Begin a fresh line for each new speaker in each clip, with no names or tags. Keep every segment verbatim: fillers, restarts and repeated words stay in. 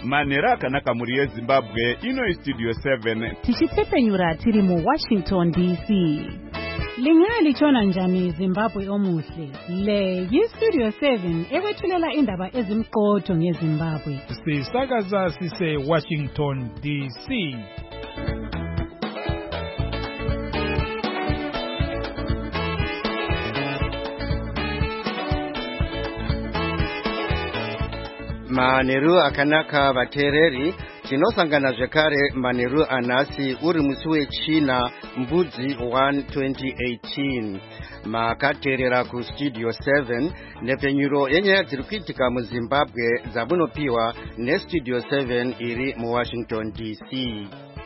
manhero akanaka muri yeZimbabwe. Ino Studio seven
tichitepenyura tiri mu Washington D C. Lingali chona njani Zimbabwe omuhle. Le yiStudio seven ekwethulela indaba ezimqotho ngeZimbabwe.
Sisakaza sise Washington D C.
Manhero akanaka vateereri, tinosangana zvekare manhero anhasi uri musi weChina mbudzi one twenty eighteen. Makateerera kuStudio seven nepenyuro yenyaya dziri kuitika muZimbabwe dzamunopiwa neStudio seven iri muWashington D C.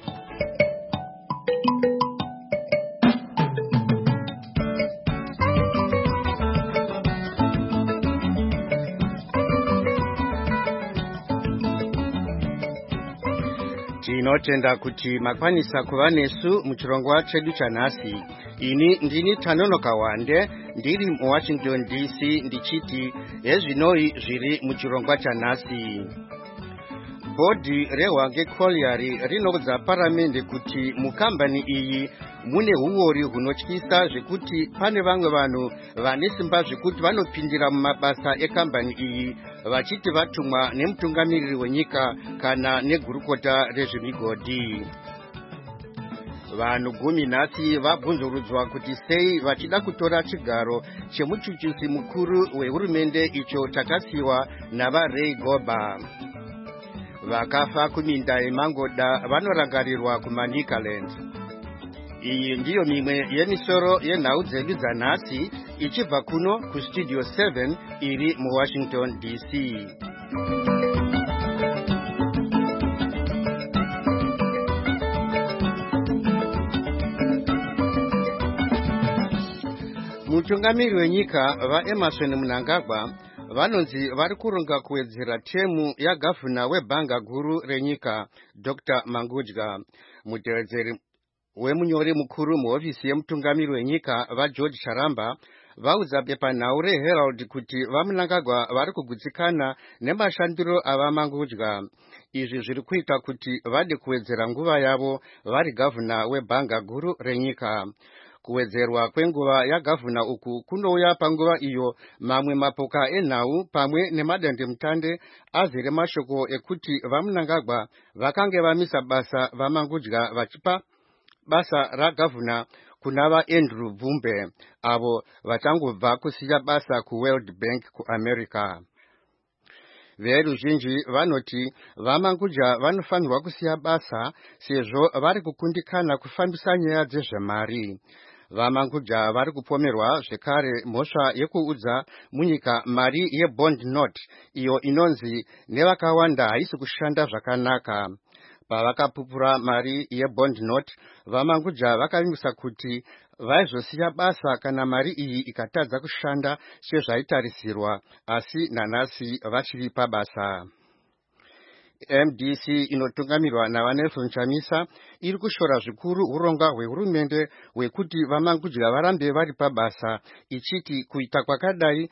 Tinotenda kuti makwanisa kuva nesu muchirongwa chedu chanhasi. Ini ndini Tanonoka Wande ndiri muWashington D C ndichiti hezvinoi zviri muchirongwa chanhasi. Bhodhi reHwange Colliery rinoudza paramende kuti mukambani iyi mune huori hunotyisa zvekuti pane vamwe vanhu vane simba zvekuti vanopindira mumabasa ekambani iyi vachiti vatumwa nemutungamiriri wenyika kana negurukota rezvemigodhi. Vanhu gumi nhasi vabvunzurudzwa kuti sei vachida kutora chigaro chemuchuchisi mukuru wehurumende icho chakasiyiwa navaRay Goba. Vakafa kuminda yeMangoda vanorangarirwa kumaNicaland. Iyi ndiyo mimwe yemisoro yenhau dzedu dzanhasi ichibva kuno kuStudio seven iri muWashington D C. Mutungamiri wenyika vaEmerson Mnangagwa vanonzi vari kuronga kuwedzera temu yagavhuna webhanga guru renyika Doctor Mangudya. Mutevedzeri wemunyori mukuru muhofisi yemutungamiri wenyika vaGeorge Charamba vaudza bepanhau reHerald kuti vaMnangagwa vari kugutsikana nemashandiro avaMangudya. Izvi zviri kuita kuti vade kuwedzera nguva yavo vari gavhuna webhanga guru renyika. Kuwedzerwa kwenguva yagavhuna uku kunouya panguva iyo mamwe mapoka enhau pamwe nemadandemutande azere mashoko ekuti vaMnangagwa vakange vamisa basa vaMangudya vachipa basa ragavhuna kuna vaAndrew Bvumbe avo vachangobva kusiya basa kuWorld Bank kuAmerica. Veruzhinji vanoti vaMangudya vanofanirwa kusiya basa sezvo vari kukundikana kufambisa nyaya dzezvemari. VaMangudya vari kupomerwa zvekare mhosva yekuudza munyika mari yebond note iyo inonzi nevakawanda haisi kushanda zvakanaka. Pavakapupura mari yebond note, vaMangudya vakavimisa kuti vaizosiya basa kana mari iyi ikatadza kushanda sezvaitarisirwa, asi nanhasi vachiri pabasa. M D C inotungamirwa naVaNelson Chamisa iri kushora zvikuru urongwa hwehurumende hwekuti vaMangudya varambe vari pabasa, ichiti kuita kwakadai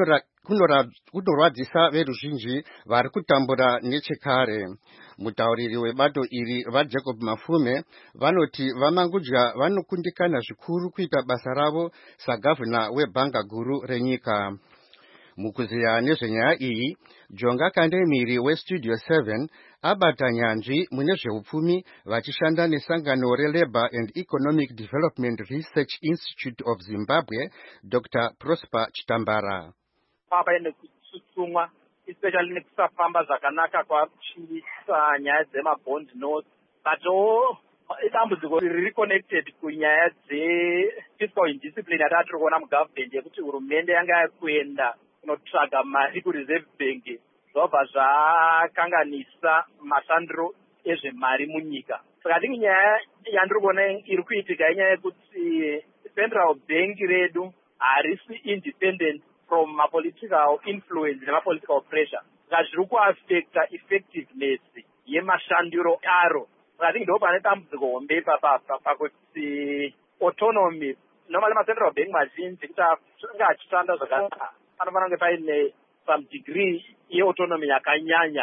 kunorwadzisa veruzhinji vari kutambura nechekare. Mutauriri webato iri vaJacob Mafume vanoti vaMangudya vanokundikana zvikuru kuita basa ravo sagavhuna webhanga guru renyika. Mukuziya nezvenyaya iyi, Jonga Kandemiri weStudio seven abata nyanzvi mune zveupfumi vachishanda nesangano reLabour and Economic Development Research Institute of Zimbabwe, Doctor Prosper Chitambara.
Papa nekutsutsumwa especially nekusafamba zvakanaka kwachiisa nyaya dzemabond notes bato idambudziko riri connected kunyaya dzefiscal indiscipline yatatiri kuona mugovernment yekuti hurumende yanga yakuenda kunotsvaga mari kureserve bank zvobva zvakanganisa mashandiro ezvemari munyika. Saka ndingi nyaya yandiri kuona iri kuitika inyaya yekuti central bank redu harisi independent from mapolitical influence nemapolitical pressure. Saka zviri kuaffecta effectiveness yemashandiro aro. Saka ndingi ndo pane dambudziko hombe pakuti autonomy normally ma-central bank mazhinji kuti ange achishanda zvakanaka anofanira kunge paine some degree yeautonomy yakanyanya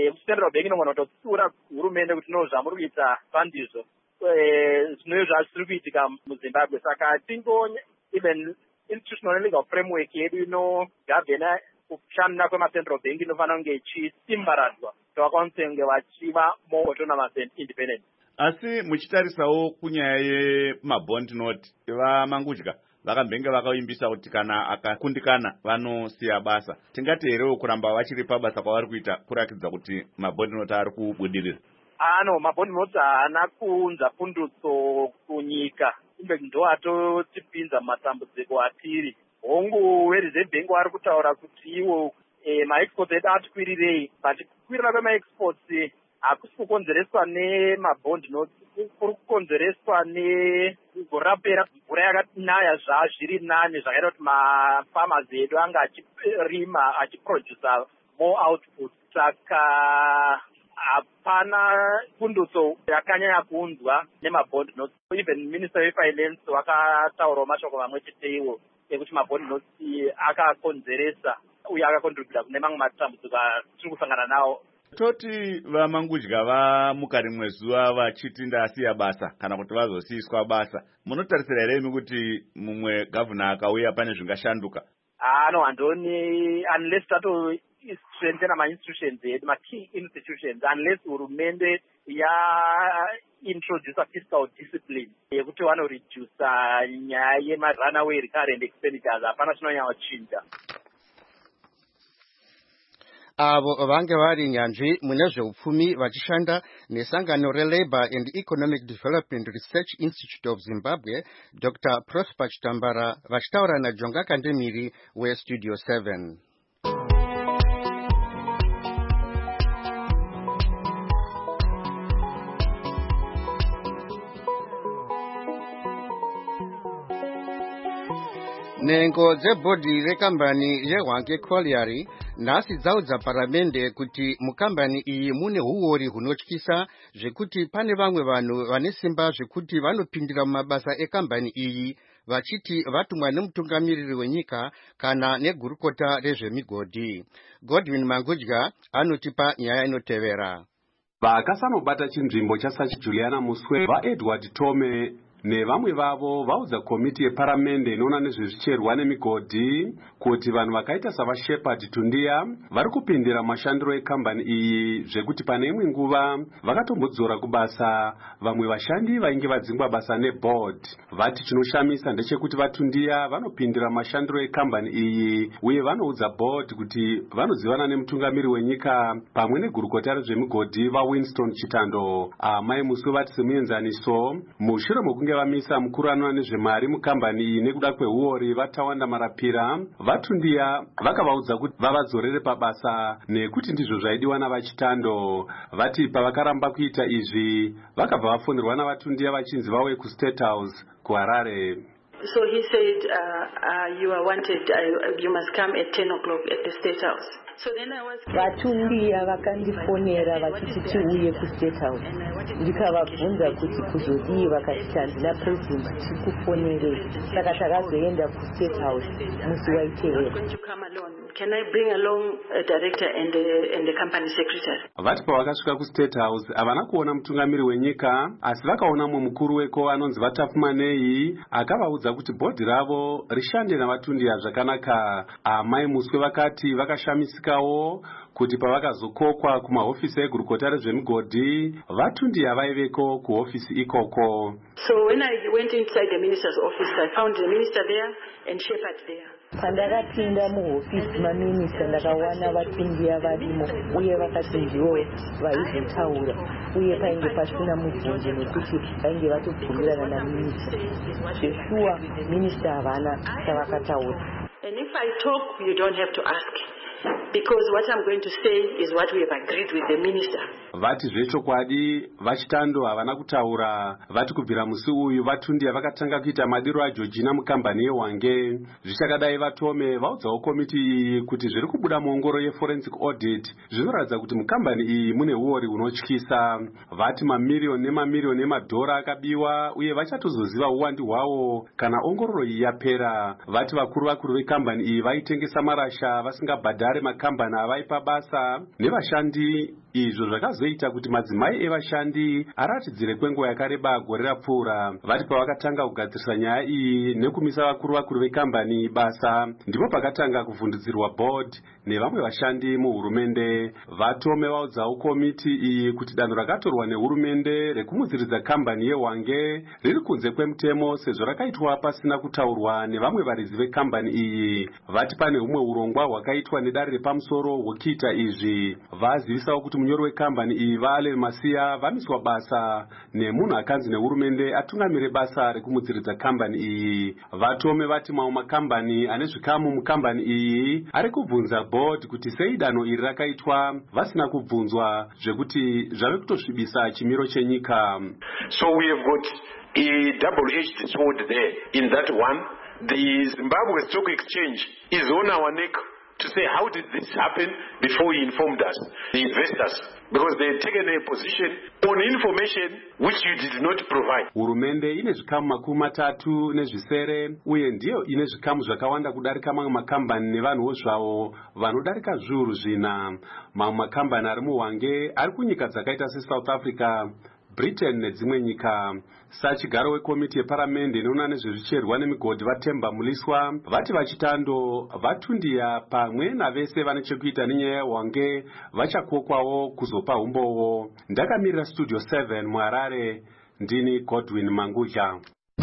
Central Bank inogona kutotsiura hurumende kuti no zvamuri kuita pandizvo zvinoizvo zviri kuitika muZimbabwe. Saka tingo even institutional legal framework yedu inogavhena kushanda kwema-central bank inofanira kunge ichisimbaradzwa kuti vakwanise kunge vachiva more autonomous and independent.
Asi muchitarisawo kunyaya yemabond note vaMangudya vakambenge vakaimbisa kuti kana akakundikana vanosiya basa. Tingati here kuramba vachiri pabasa kwavari kuita kurakidza kuti mabond note ari kubudirira?
Ano mabond note haana kuunza pundutso kunyika, kumbe ndo atotipinza mumatambudziko atiri. Hongu weReserve Bank vari kutaura kuti iwo maexports edu atikwirirei, but kukwirira kwemaexports hakusi kukonzereswa nemabond notes, kuri kukonzereswa negore rapera mvura yakanaya zvazviri nane zvakaita kuti mafarmers edu anga achirima achiproducer more output. Saka hapana pundutso yakanyanya kuunzwa nemabond notes. Even Minister weFinance wakataurawo mashoko mamwe chete iwo ekuti mabond notes akakonzeresa uye akakontributa kune mamwe matambudziko atiri kusangana nawo.
Toti vaMangudya vamukari rimwe zuva vachiti ndasiya basa kana kuti vazosiyiswa basa, munotarisira here imi kuti mumwe gavana akauya pane zvingashanduka?
Ano handoni, unless tato strengthena ma-institutions edu, ma-key institutions, unless hurumende ya introduce fiscal discipline yekuti vanoreduce nyaya yema-runaway recurrent expenditures, hapana chinonyanya kuchinja.
Avo vange vari nyanzvi mune zveupfumi vachishanda nesangano reLabour and Economic Development Research Institute of Zimbabwe, Doctor Prosper Chitambara, vachitaura naJonga Kandemiri weStudio seven. Nengo dzebhodhi rekambani yeHwange Colliery nhasi dzaudza paramende kuti mukambani iyi mune huori hunotyisa zvekuti pane vamwe vanhu vane simba zvekuti vanopindira mumabasa ekambani iyi vachiti vatumwa nemutungamiriri wenyika kana negurukota rezvemigodhi. Godwin Mangudya anotipa nyaya inotevera.
Vakasanobata chinzvimbo chaSachi Juliana Muswe vaEdward Tome nevamwe vavo vaudza komiti yeparamende inoona nezvezvicherwa nemigodhi kuti vanhu vakaita savaShepherd Tundia vari kupindira mashandiro ekambani iyi zvekuti pane imwe nguva vakatombodzora kubasa vamwe vashandi vainge vadzingwa basa neboard. Vati chinoshamisa ndechekuti vaTundia vanopindira mashandiro ekambani iyi uye vanoudza board kuti vanozivana nemutungamiri wenyika pamwe negurukota rezvemigodhi vaWinston Chitando. Amai Muswe vati semuenzaniso mushure mokunge vamisa mukuru anoona nezvemari mukambani iyi nekuda kwehuori vaTawanda Marapira, vaTundia vakavaudza kuti vavadzorere pabasa nekuti ndizvo zvaidiwa navaChitando. Vati pavakaramba kuita izvi vakabva vafonderwa navaTundia vachinzi vauye kuState House kuHarare.
So he said, uh, uh, you are wanted, uh, you must come at ten o'clock at the State House. So then I was...
Vatundia vakandifonera vachiti tiuye kuState House. Ndikavabvunza kuti kuzodii, vakati handina president tikufonerei. Saka takazoenda kuState House musi waitevera.
Can I bring along a director and the, and the company secretary?
Vati pavakasvika kuState House havana kuona mutungamiri wenyika asi vakaona mumwe mukuru weko anonzi vaTafumanei akavaudza kuti bhodhi ravo rishande navaTundia zvakanaka. Amai Muswe vakati vakashamisikawo kuti pavakazokokwa kumahofisi egurukota rezvemigodhi vaTundia vaiveko kuhofisi ikoko.
So when I went inside the minister's office I found the minister there and Shepherd there.
Pandakapinda muhofisi maminista ndakawana vaTundia varimo uye vakati ndivo vaizotaura uye painge pasina mubvunzo nekuti vainge vatobvumirana naminista. Zveshuwa minista havana chavakataura.
And if I talk you don't have to ask. Because what I'm going to say is what we have agreed with the minister.
Vati zvechokwadi vaChitando havana kutaura. Vati kubvira musi uyu vaTundia vakatanga kuita madiro aJoργina mukambani yeHwange. Zvichakadai vaTome vaudzawo komiti iyi kuti zviri kubuda muongoro yeforensic audit zvinoratidza kuti mukambani iyi mune huori hunotyisa. Vati mamirioni nemamirioni emadhora akabiwa uye vachatozoziva uwandi hwawo kana ongororo iyi yapera. Vati vakuru vakuru vekambani iyi vaitengesa marasha vasingabhadhare makambani avaipa basa nevashandi izvo zvakazoita kuti madzimai evashandi aratidzire kwenguva yakareba gore rapfuura vati pavakatanga kugadzirisa nyaya iyi nekumisa vakuru vakuru vekambani basa ndipo pakatanga kuvhundutsirwa board nevamwe vashandi muhurumende. Vatome vaudzawo komiti iyi kuti danho rakatorwa nehurumende rekumutsiridza kambani yeHwange riri kunze kwemutemo sezvo rakaitwa pasina kutaurwa nevamwe varidzi vekambani iyi. Vati pane humwe urongwa hwakaitwa nedare repamusoro hwokuita izvi. Vazivisawo kuti munyori wekambani iyi Vaale Masiya vamiswa basa nemunhu akanzi nehurumende atungamire basa rekumutsiridza kambani iyi. Vatome vati mamwe makambani ane zvikamu mukambani iyi ari kubvunza board kuti sei danho iri rakaitwa vasina kubvunzwa zvekuti zvave kutosvibisa chimiro chenyika.
So we have got a double-edged sword there. In that one, the Zimbabwe Stock Exchange is on our neck to say how did this happen before he informed us, the investors, because they had taken a position on information which you did not provide.
Hurumende ine zvikamu makumi matatu nezvisere uye ndiyo ine zvikamu zvakawanda kudarika mamwe makambani nevanhuwo zvavo vanodarika zviuru zvina. Mamwe makambani ari muHwange ari kunyika dzakaita seSouth Africa, Britain nedzimwe nyika. Sachigaro wekomiti yeparamende inoona nezvezvicherwa nemigodhi Vatemba Muliswa vati vachitando vatundiya pamwe navese vane chekuita nenyaya yeHwange vachakokwawo kuzopa umbowo. Ndakamirira Studio seven muHarare, ndini Godwin Mangudya.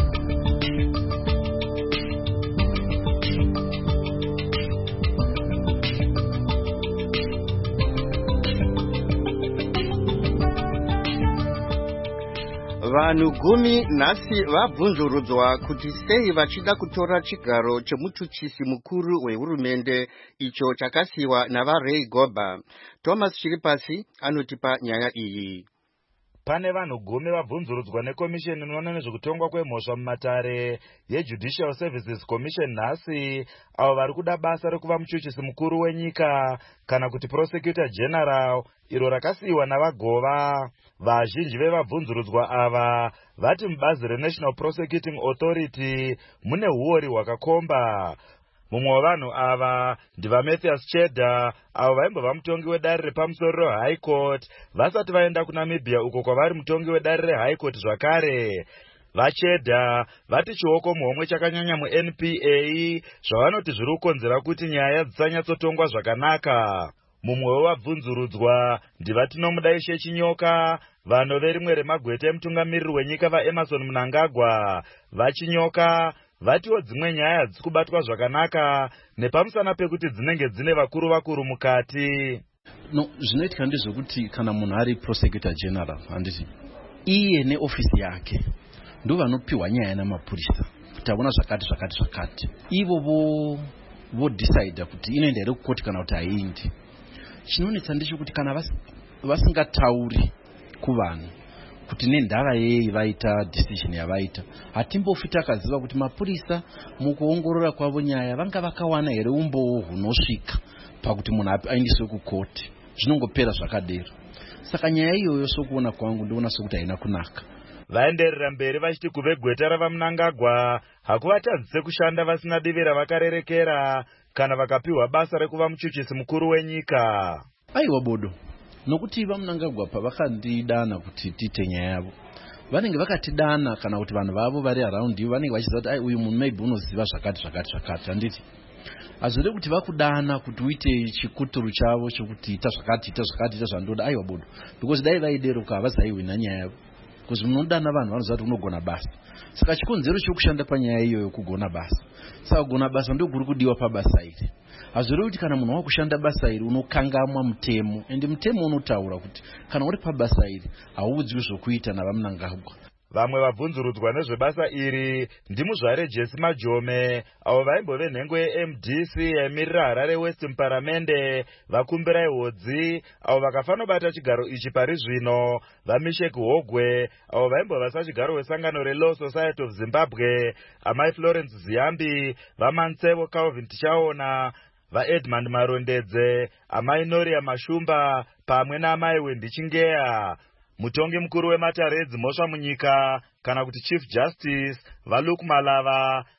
Vanhu gumi nhasi vabvunzurudzwa kuti sei vachida kutora chigaro chemutuchisi mukuru wehurumende icho chakasiwa navaRay Goba. Thomas Chiripasi anotipa nyaya iyi.
Pane vanhu gumi vabvunzurudzwa nekomisheni inoona nezvekutongwa kwemhosva mumatare yeJudicial Services Commission nhasi, avo vari kuda basa rekuva muchuchisi mukuru wenyika kana kuti Prosecutor General, iro rakasiyiwa navaGova. Vazhinji vevabvunzurudzwa ava vati mubazi reNational Prosecuting Authority mune huori hwakakomba. Mumwe wavanhu ava ndivaMatthias Chedda, avo vaimbova mutongi wedare repamusoro reHigh Court vasati vaenda kuNamibia uko kwavari mutongi wedare reHigh Court zvakare. VaChedda vati chioko muhomwe chakanyanya muN P A zvavanoti zviri kukonzera kuti nyaya dzisanyatsotongwa zvakanaka. Mumwe wevabvunzurudzwa ndivatinomudaishe Chinyoka, vanhu verimwe remagwete emutungamiriri wenyika vaEmerson Mnangagwa. VaChinyoka vatiwo dzimwe nyaya hadzisi kubatwa zvakanaka nepamusana pekuti dzinenge dzine vakuru vakuru mukati.
No, zvinoitika ndezvekuti kana munhu ari Prosecutor General handiti iye neofisi yake ndo vanopiwa nyaya namapurisa kuti avona zvakati zvakati zvakati, ivo vo vo decide kuti inoenda here kukoti kana kuti haiendi. Chinonetsa ndechekuti kana vasingatauri kuvanhu kuti nendava yei vaita decision yavaita, hatimbofi takaziva kuti mapurisa mukuongorora kwavo nyaya vanga vakawana here umbowo hunosvika pakuti munhu aendeswe kukoti. Zvinongopera zvakadero. Saka nyaya iyoyo sokuona kwangu ndoona sokuti haina kunaka.
Vaenderera mberi vachiti kuve gweta ravaMnangagwa hakuvatadzise kushanda vasina divi ravakarerekera kana vakapiwa basa rekuva muchuchisi mukuru wenyika.
Aiwa bodo, nokuti vaMnangagwa pavakandidana kuti tiite nyaya yavo vanenge vakatidana kana kuti vanhu vavo vari around ivo vanenge vachiziva kuti ai uyu munhu maybe unoziva zvakati zvakati zvakati. Handiti hazviri kuti vakudana kuti uite chikuturu chavo chokuti ita zvakati ita zvakati ita zvandoda. Aiwa bodo, because dai vaideruka havazaiwina nyaya yavo, because munodana vanhu vanoziva kuti unogona basa. Saka chikonzero chokushanda panyaya iyoyo kugona basa. Saka kugona basa ndio kuri kudiwa pabasa iri. Hazviri kuti kana munhu wakushanda basa iri unokangamwa mutemo, ende mutemo unotaura kuti kana uri pabasa iri hauudziwi zvokuita navaMnangagwa.
Vamwe vabvunzurudzwa nezvebasa iri ndimuzvare Jesse Majome, avo vaimbove nhengo yeM D C yaimirira Harare West muparamende, vakumbirai hodzi avo vakafanobata chigaro ichi pari zvino, vaMishek Hogwe avo vaimbova sachigaro wesangano reLaw Society of Zimbabwe, amai Florence Ziyambi, vaMansevo Calvin Tichaona, vaEdmund Marondedze, amai Noria Mashumba pamwe naamai Wendy Chingeya. Mutongi mukuru wematare edzimhosva munyika kana kuti Chief Justice vaLuke Malava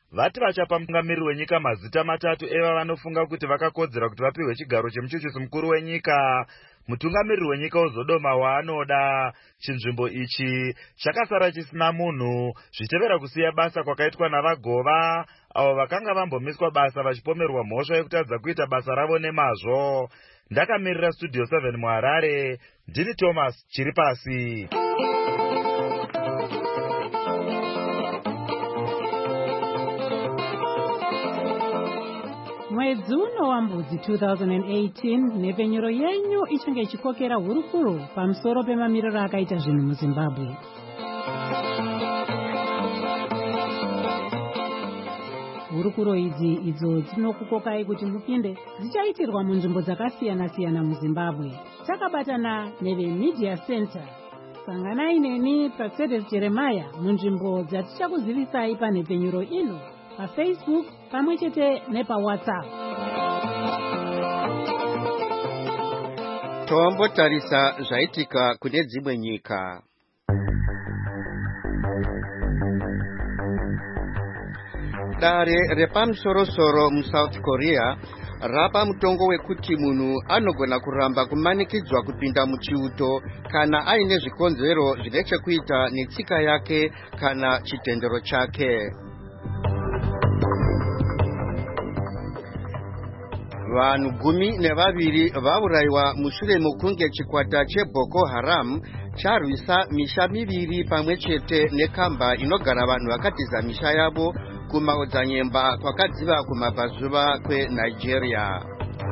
vati vachapa mutungamiriri wenyika mazita matatu eva vanofunga kuti vakakodzera kuti vapiwe chigaro chemuchuchisi mukuru wenyika. Mutungamiriri wenyika uzodoma waanoda. Chinzvimbo ichi chakasara chisina munhu zvichitevera kusiya basa kwakaitwa navagova avo vakanga vambomiswa basa vachipomerwa mhosva yekutadza kuita basa ravo nemazvo. Ndakamirira Studio seven muHarare, ndini Thomas Chiripasi.
Mwedzi uno wambudzi two thousand eighteen nhepfenyuro yenyu ichinge ichikokera hurukuro pamusoro pemamiriro akaita zvinhu muZimbabwe. Hurukuro idzi idzo dzinokukokai kuti mupinde dzichaitirwa munzvimbo dzakasiyana-siyana muZimbabwe. Takabatana neveMedia Center. Sanganai neni Praxedes Jeremiah munzvimbo dzatichakuzivisai panhepfenyuro ino paFacebook pamwe chete nepaWhatsApp.
Tombotarisa zvaitika kune dzimwe nyika. Dare repamusoro-soro muSouth Korea rapa mutongo wekuti munhu anogona kuramba kumanikidzwa kupinda muchiuto kana aine zvikonzero zvine chekuita netsika yake kana chitendero chake. Vanhu gumi nevaviri vauraiwa mushure mokunge chikwata cheBoko Haram charwisa misha miviri pamwe chete nekamba inogara vanhu vakatiza misha yavo kumaodzanyemba kwakadziva kumabvazuva kweNigeria.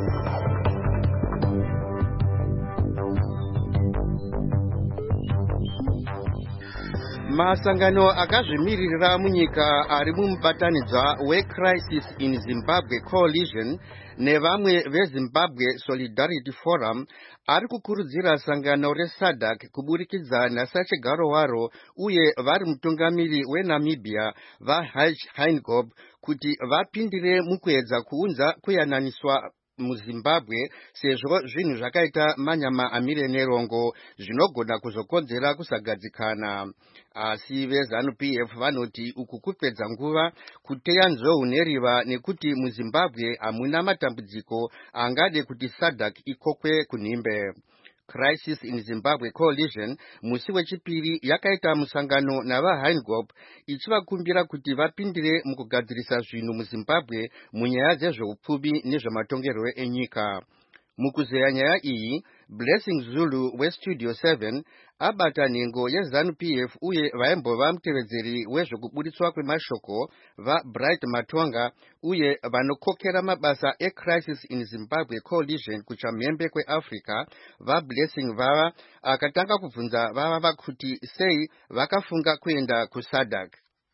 Masangano akazvimirira munyika ari mumubatanidzwa weCrisis in Zimbabwe Coalition nevamwe veZimbabwe Solidarity Forum ari kukurudzira sangano reSADC kuburikidza nasachigaro waro uye vari mutungamiri weNamibia vaHeingob kuti vapindire mukuedza kuunza kuyananiswa muZimbabwe sezvo zvinhu zvakaita manyama amire nerongo zvinogona kuzokonzera kusagadzikana. Asi veZANU-P F vanoti uku kupedza nguva kuteya nzou neriva nekuti muZimbabwe hamuna matambudziko angade kuti SADC ikokwe kunhimbe. Crisis in Zimbabwe Coalition musi wechipiri yakaita musangano navaHeingob ichivakumbira kuti vapindire mukugadzirisa zvinhu muZimbabwe munyaya dzezveupfumi nezvematongerwo enyika. Mukuzeya nyaya iyi, Blessing Zulu weStudio seven abata nhengo yeZANU-P F uye vaimbova mutevedzeri wezvekuburitswa kwemashoko vaBright Matonga uye vanokokera mabasa eCrisis in Zimbabwe Coalition kuchamhembe kweAfrica vaBlessing vava akatanga kubvunza vava vakuti sei vakafunga kuenda kuSADC.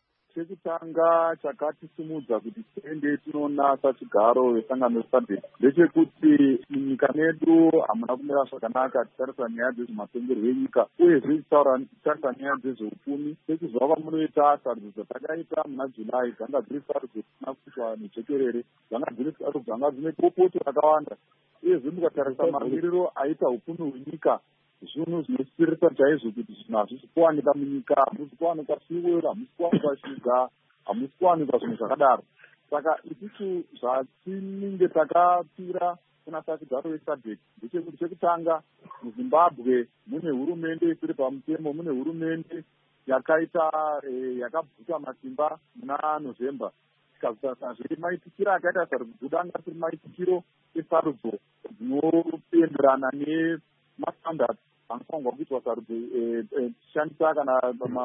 Chekutanga chakatisimudza kuti tiende tinonasa chigaro vesangano veSADC ndechekuti munyika medu hamuna kumira zvakanaka titarisa nyaya dzezvematongerwo enyika uyezve titarisa nyaya dzezveupfumi. Sekuzva pamunoita sarudzo dzatakaita muna Julai dzanga dziri sarudzo dzisina kuitwa nejekerere, dzanga dziri sarudzo dzanga dzine popoto rakawanda uyezve mukatarisa mamiriro aita upfumi hwenyika zvinhu zvinosirisa chaizvo kuti zvinhu hazvisi kuwanika munyika, hamusi kuwanikwa fuel, hamusi kuwanikwa shuga, hamusi kuwanikwa zvinhu zvakadaro. Saka isusu zvatinenge takapira kunasa chigaro veSADC ndechekuti chekutanga muZimbabwe mune hurumende isiri pamutemo, mune hurumende yakaita e, yakabvuta masimba muna November. Tikazotasa zviri maitikiro akaita sarudzo anga tiri maitikiro esarudzo dzinopenderana nemasandard anofanirwa kuitwa sarudzo tichishandisa kana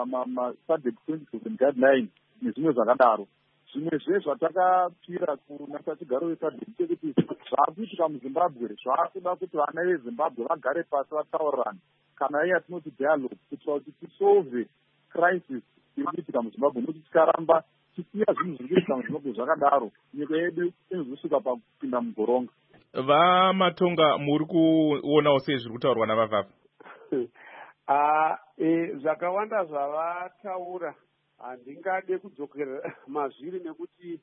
maSADC twenty seven guideline nezvimwe zvakadaro. Zvimwezve zvatakapira kunasa chigaro veSADC ndechekuti zvaakuitika muZimbabwe zvaakuda kuti vana veZimbabwe vagare pasi vataurirane kana iya tinoti dialogue kuitira kuti tisolve crisis iri kuitika muZimbabwe, nokuti tikaramba tisiya zvinhu zviri kuitika muZimbabwe zvakadaro nyika yedu inozosvika pakupinda mugoronga.
VaMatonga muri kuonawo sei zviri kutaurwa navavava?
Zvakawanda zvavataura handingade kudzokera mazviri nekuti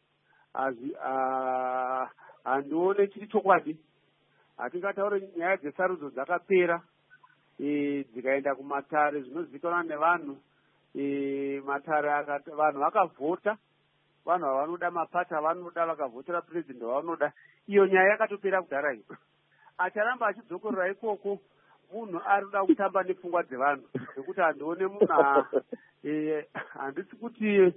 handione chiri chokwadi. Hatingataure nyaya dzesarudzo dzakapera dzikaenda kumatare zvinozivikanwa nevanhu. Matare vanhu vakavhota vanhu vavanoda, mapata avanoda, vakavhotera president vavanoda. Iyo nyaya yakatopera kudhara iyo. Acharamba achidzokorera ikoko, munhu ari kuda kutamba nepfungwa dzevanhu, zvekuti handione munhu handisi kuti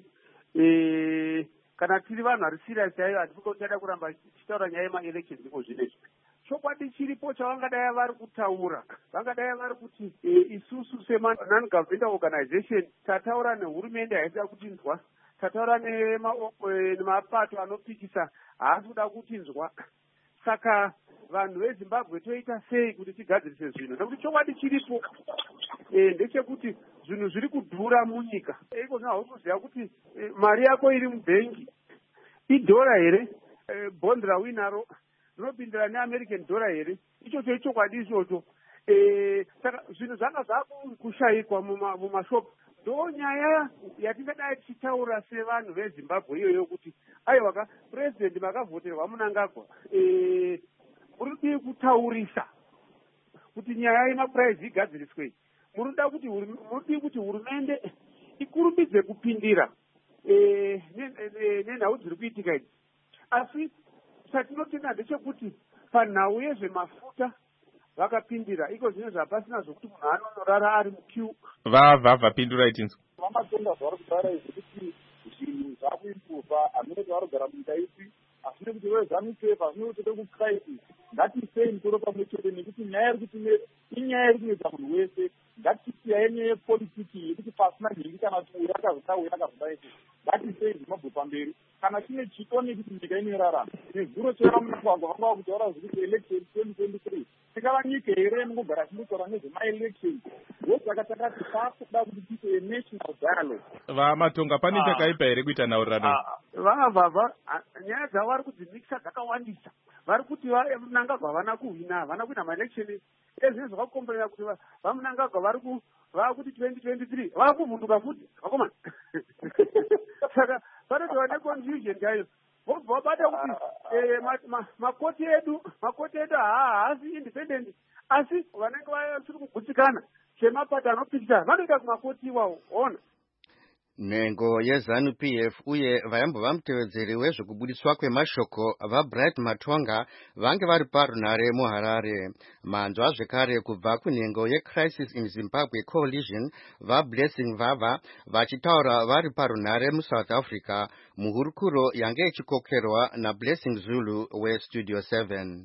kana tiri vanhu vari serious chaivo, handisi kuti tichada kuramba tichitaura nyaya yemaelections iko zvinezvi. Chokwadi chiripo chavangadai vari kutaura, vangadai vari kuti isusu sema-non-governmental organization tataura nehurumende haisida kutinzwa, tataura nemapato anopikisa haasi kuda kutinzwa. Saka vanhu veZimbabwe toita sei kuti tigadzirise zvinhu? Nekuti chokwadi chiripo ndechekuti zvinhu zviri kudhura munyika. Iko zvino haukuziva kuti mari yako iri mubhengi idhora here, bond rawinaro rinopindira neamerican dollar here, ichocho ichokwadi ichocho. Saka zvinhu zvanga zvakushayikwa mumashopu. Ndo nyaya yatingadai tichitaura sevanhu veZimbabwe iyoyo kuti aiwa ka president makavhoterwa Mnangagwa, muri kutaurisa kuti nyaya yemapuraizi igadziriswe. Munoda kuti muri kuti hurumende ikurumbidze kupindira nenhau dziri kuitika idzi. Asi chatinotenda ndechekuti panhau yezvemafuta vakapindira, iko zvine zvapasina zvokuti munhu anonorara ari mukiu.
Vavha pindura itinzwa.
Vamatonga zvari kudara izvi kuti zvinhu zvakuimprova, hamene vari kugara munyika ipi, asine kuti vezanu pepa zvine kuti tode kukraisi. Ngatisei musoro pamwe chete nekuti nyaya iri kuti inyaya iri kunoita munhu wese. Ngatisiyai nyaya yepolitiki yekuti pasina nhingi kana kuti uyu akazoda uyu akazoda iti. Ngatisei zvinobve pamberi. Kana chine chikoni kuti nyika inorarama. Nezuro chera mumugwagwa vanga vakutaura zvekuti election twenty twenty-three. Tikava nyika here inogara tichitaura nezvemaelection. Ndosaka takati taakuda kuti tiite national dialogue.
Vamatonga pane chakaipa here kuita nhaurirano?
Vavha nyaya dzavo vari kudzimikisa dzakawandisa. Vari kuti Mnangagwa havana kuhwina, havana kuita maelection. Ezvine zvakakomberera kuti vaMnangagwa vari vakuti twenty twenty-three vakuvhunduka futi vakomana. Saka panotova neconfusion chaiyo. Vobva vabata kuti makoti edu makoti edu haasi independent, asi vanenge vasiri kugutsikana chemapata anopikisa vanoita kumakoti iwawo. Ona
nhengo yeZanu-P F uye vayambova mutevedzeri wezvekubudiswa kwemashoko vaBright Matonga vange vari parunhare muHarare. Manzwa zvekare kubva kunhengo yeCrisis in Zimbabwe Coalition vaBlessing Vava vachitaura vari parunhare muSouth Africa, muhurukuro yange ichikokerwa naBlessing Zulu weStudio seven.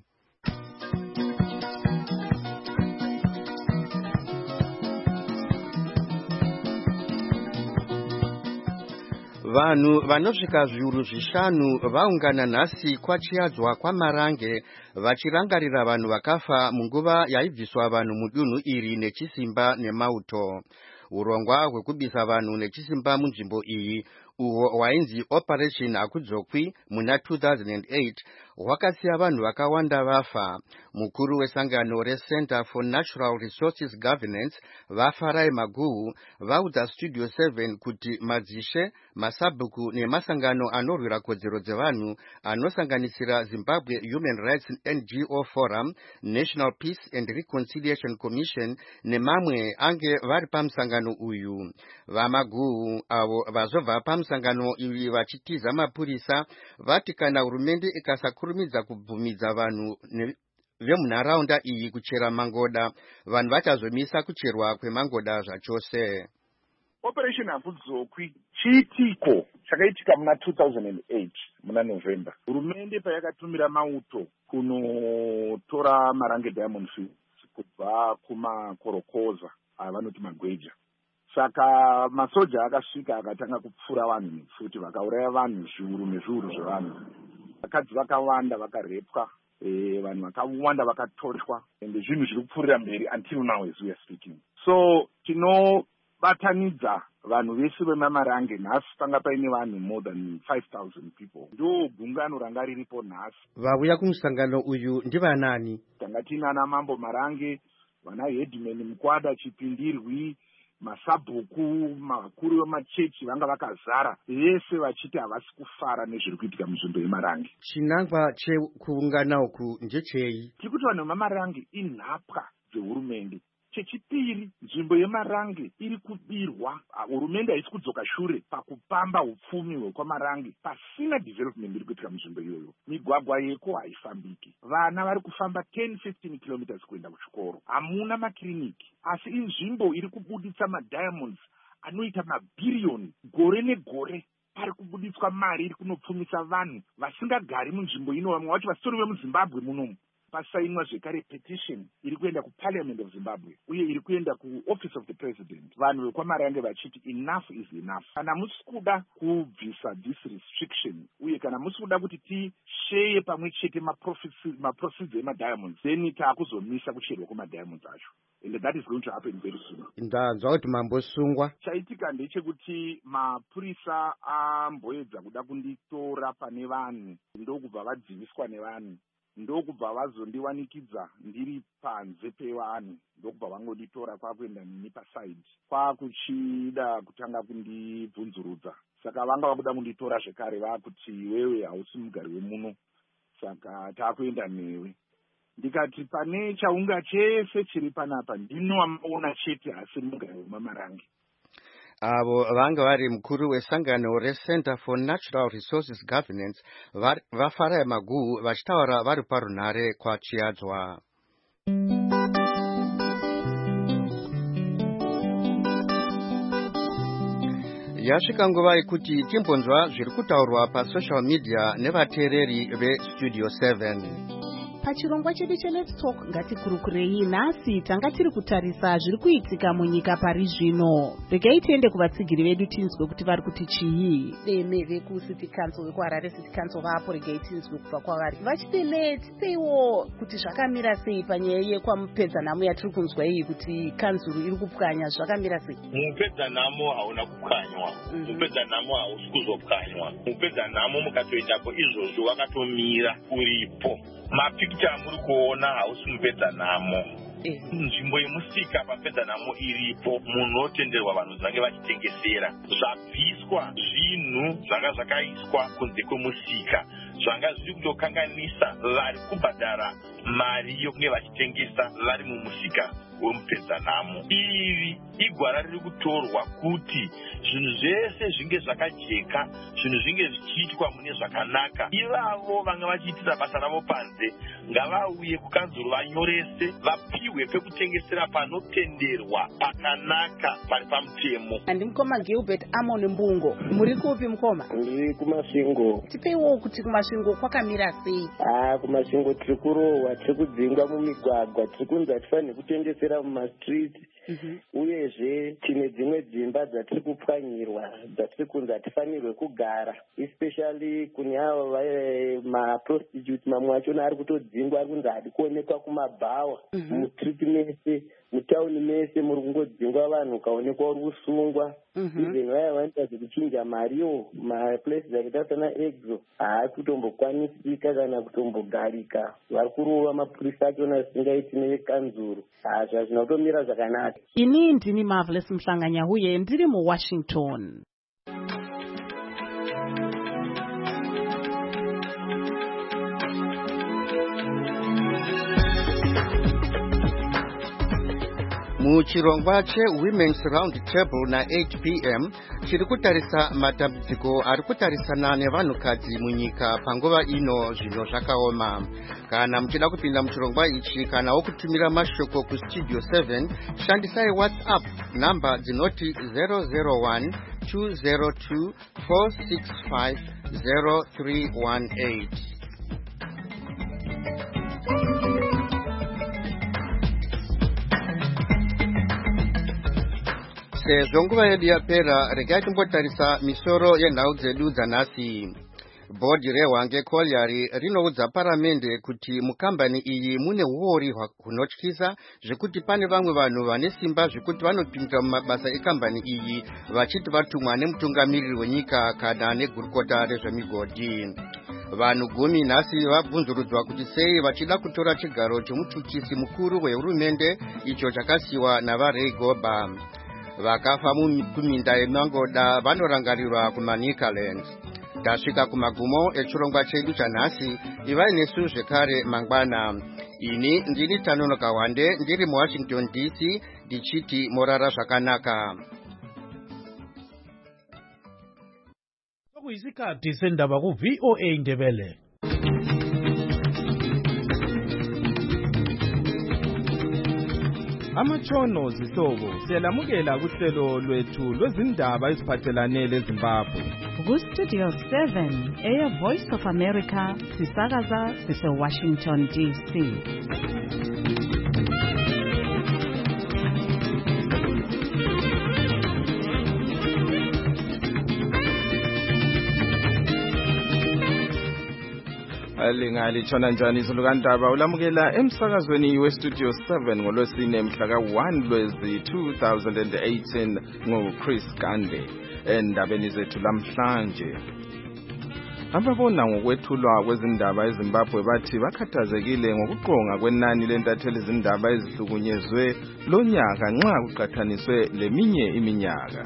Vanhu vanosvika zviuru zvishanu vaungana nhasi kwachiadzwa kwaMarange vachirangarira vanhu vakafa munguva yaibviswa vanhu mudunhu iri nechisimba nemauto. Urongwa hwekubisa vanhu nechisimba munzvimbo iyi uhwo hwainzi Operation Hakudzokwi muna two thousand eight hwakasiya vanhu vakawanda vafa. Mukuru wesangano reCenter for Natural Resources Governance vaFarai Maguhu vaudza Studio seven kuti madzishe, masabhuku nemasangano anorwira kodzero dzevanhu anosanganisira Zimbabwe Human Rights N G O Forum, National Peace and Reconciliation Commission nemamwe ange vari pamusangano uyu. VaMaguhu avo vazobva pamusangano uyu vachitiza mapurisa vati kana hurumende ikasakurumidza kubvumidza vanhu vemunharaunda iyi kuchera mangoda, vanhu vachazomisa kucherwa kwemangoda zvachose.
Operation Hakudzokwi chiitiko chakaitika muna two thousand eight muna November. Hurumende payakatumira mauto kunotora Marange Diamond Fields kubva kumakorokoza avanoti magweja. Saka masoja akasvika akatanga kupfura vanhu nepfuti vakauraya vanhu zviuru nezviuru zvevanhu. Vakadzi vakawanda vakarepwa, e, vanhu vakawanda vakatoshwa, ende zvinhu zviri kupfuurira mberi until now as we are speaking. So tinobatanidza vanhu vese vemaMarange nhasi panga paine vanhu more than five thousand people. Ndo gungano ranga riripo nhasi.
Vauya kumusangano uyu ndivanani?
Tanga tina ana Mambo Marange, vana Headman Mukwada Chipindirwi, masabhuku, makuru vemachechi vanga vakazara, vese vachiti havasi kufara nezviri kuitika munzvimbo yeMarange.
Chinangwa chekuungana uku ndechei?
Tiri kuti vanhu vemaMarange inhapwa dzehurumende.
Chechipiri, nzvimbo yeMarange iri kubirwa. Hurumende haisi kudzoka shure pakupamba upfumi hwekwamarange pasina development iri kuitika munzvimbo iyoyo. Migwagwa yeko haifambiki. Vana vari kufamba ten fifteen kilometers kuenda kuchikoro. Hamuna makiriniki. Asi inzvimbo iri kubuditsa madiamonds anoita mabhiriyoni gore negore. Pari kubuditswa mari iri kunopfumisa vanhu vasingagari munzvimbo ino. Vamwe vacho vasitori vemuZimbabwe munomu. Pasainwa zvekare petition iri kuenda kuParliament of Zimbabwe uye iri kuenda kuOffice of the President. Vanhu vekwamarange vachiti enough is enough. Kana musi kuda kubvisa this restriction uye kana musi kuda kuti tisheye pamwe chete maproceeds emadiamonds, then taakuzomisa kucherwa kwemadiamonds acho. And that is going to happen very soon.
Ndanzwa kuti mambosungwa.
Chaitika ndechekuti mapurisa amboedza kuda kunditora pane vanhu ndokubva vadziviswa nevanhu. Ndokubva vazondiwanikidza ndiri panze pevanhu, ndokubva vangonditora kwakuenda nini pasaidi kwakuchida kutanga kundibvunzurudza. Saka vanga vakuda kunditora zvekare vakuti wewe hausi mugari wemuno, saka takuenda newe. Ndikati pane chaunga chese chiri panapa ndinomaona chete asi mugari wemamarange.
Avo vanga vari mukuru wesangano reCenter for Natural Resources Governance vafara maguu vachitaura vari parunhare kwaChiadzwa. Yasvika nguva yekuti timbonzwa zviri kutaurwa pasocial media nevateereri veStudio seven.
Pachirongwa chedu cheLet's Talk ngatikurukurei nhasi tanga tiri kutarisa zviri kuitika munyika pari zvino. Regai tiende kuvatsigiri vedu tinzwe kuti vari kuti chii. Deme vekuCity Council vekuHarare City Council vapo, regai tinzwe kubva kwavari vachiti leteiwo kuti zvakamira sei panyaya yekwamupedzanhamo yatiri kunzwa iyi kuti kanzuru iri kupwanya. Zvakamira sei?
Mupedzanhamo hauna kupwanywa, mupedzanhamo hausi kuzopwanywa. Mupedzanhamo mukatoendapo izvozvo wakatomira uripo. Mapikicha muri kuona hausi mupedzanhamo. Nzvimbo yemusika papedzanhamo iripo, munotenderwa vanhu vange vachitengesera. Zvabviswa zvinhu zvanga zvakaiswa kunze kwemusika zvanga zviri kutokanganisa vari kubhadhara mari yokunge vachitengesa vari mumusika wemupedzanhamo. Iri igwara riri kutorwa kuti zvinhu zvese zvinge zvakajeka, zvinhu zvinge zvichiitwa mune zvakanaka. Ivavo vanga vachiitira basa ravo panze ngavauye kukanzuru vanyorese, vapiwe pekutengesera panotenderwa pakanaka pari pamutemo.
Andi mukoma Gilbert Amon Mbungo, muri kupi mukoma?
Ndiri kumasvingo.
Tipeiwo kuti kumasvingo kwakamira sei?
Ah, kumasvingo tiri kurohwa, tiri kudzingwa mumigwagwa, tiri kunzi hatifaniri kutengesera mumastreet. Mm-hmm. Uyezve tine dzimwe dzimba dzatiri kupwanyirwa dzatiri kunzi hatifanirwe kugara, especially kune avo maprostitute. Mamwe achona ari kutodzingwa, ari kunzi hadi kuonekwa kumabhawa. Mm-hmm. Mustreet mese, mutauni mese muri kungodzingwa vanhu, ukaonekwa uri kusungwa. Mm-hmm. Even vaya vanoita zvekuchinja mariwo maplaces akaita sana exo hakutombokwanisika kana kutombogarika. Vari kurova mapurisa achona zvisingaiti nevekanzuru. Hazvo hazvina kutomira zvakanaka.
Ini ndini Marvelous Mhlanganya uye ndiri muWashington.
Muchirongwa cheWomen's Round Table na eight p m chiri kutarisa matambudziko ari kutarisana nevanhukadzi munyika panguva ino zvino zvakaoma. Kana muchida kupinda muchirongwa ichi kana wokutumira mashoko kuStudio seven, shandisai WhatsApp namba dzinoti zero zero one two zero two four six five zero three one eight. Sezvo nguva yedu yapera, regai timbotarisa misoro yenhau dzedu dzanhasi. Bhodhi reHwange Colliery rinoudza paramende kuti mukambani iyi mune huori hunotyisa zvekuti pane vamwe vanhu vane simba zvekuti vanopinda mumabasa ekambani iyi vachiti vatumwa nemutungamiriri wenyika kana negurukota rezvemigodhi. Vanhu gumi nhasi vabvunzurudzwa kuti sei vachida kutora chigaro chemuchuchisi mukuru wehurumende icho chakasiyiwa navaRay Goba. Vakafa kuminda yemangoda vanorangarirwa kumaNicaland. Tasvika kumagumo echirongwa chedu chanhasi, ivai nesu zvekare mangwana. ini ndini Tanono Kawande ndiri mu Washington D C ndichiti morara zvakanaka.
Kuyisikhathi sendaba ku V O A Ndebele.
Amatshono zihlobo siyalamukela kuhlelo lwethu lwezindaba eziphathelane leZimbabwe.
Ku Studio seven eya Voice of America sisakaza sise Washington D C.
Alingali tshona njani izulukandaba ulamukela emsakazweni we Studio seven ngolwesine mhla ka one Lwezi two thousand eighteen ngo Chris Gande endabeni zethu lamhlanje. Ababona ngokwethulwa kwezindaba eZimbabwe bathi bakhathazekile ngokuqonga kwenani lentatheli izindaba ezihlukunyezwe lonyaka nxa kuqhathaniswe leminye iminyaka.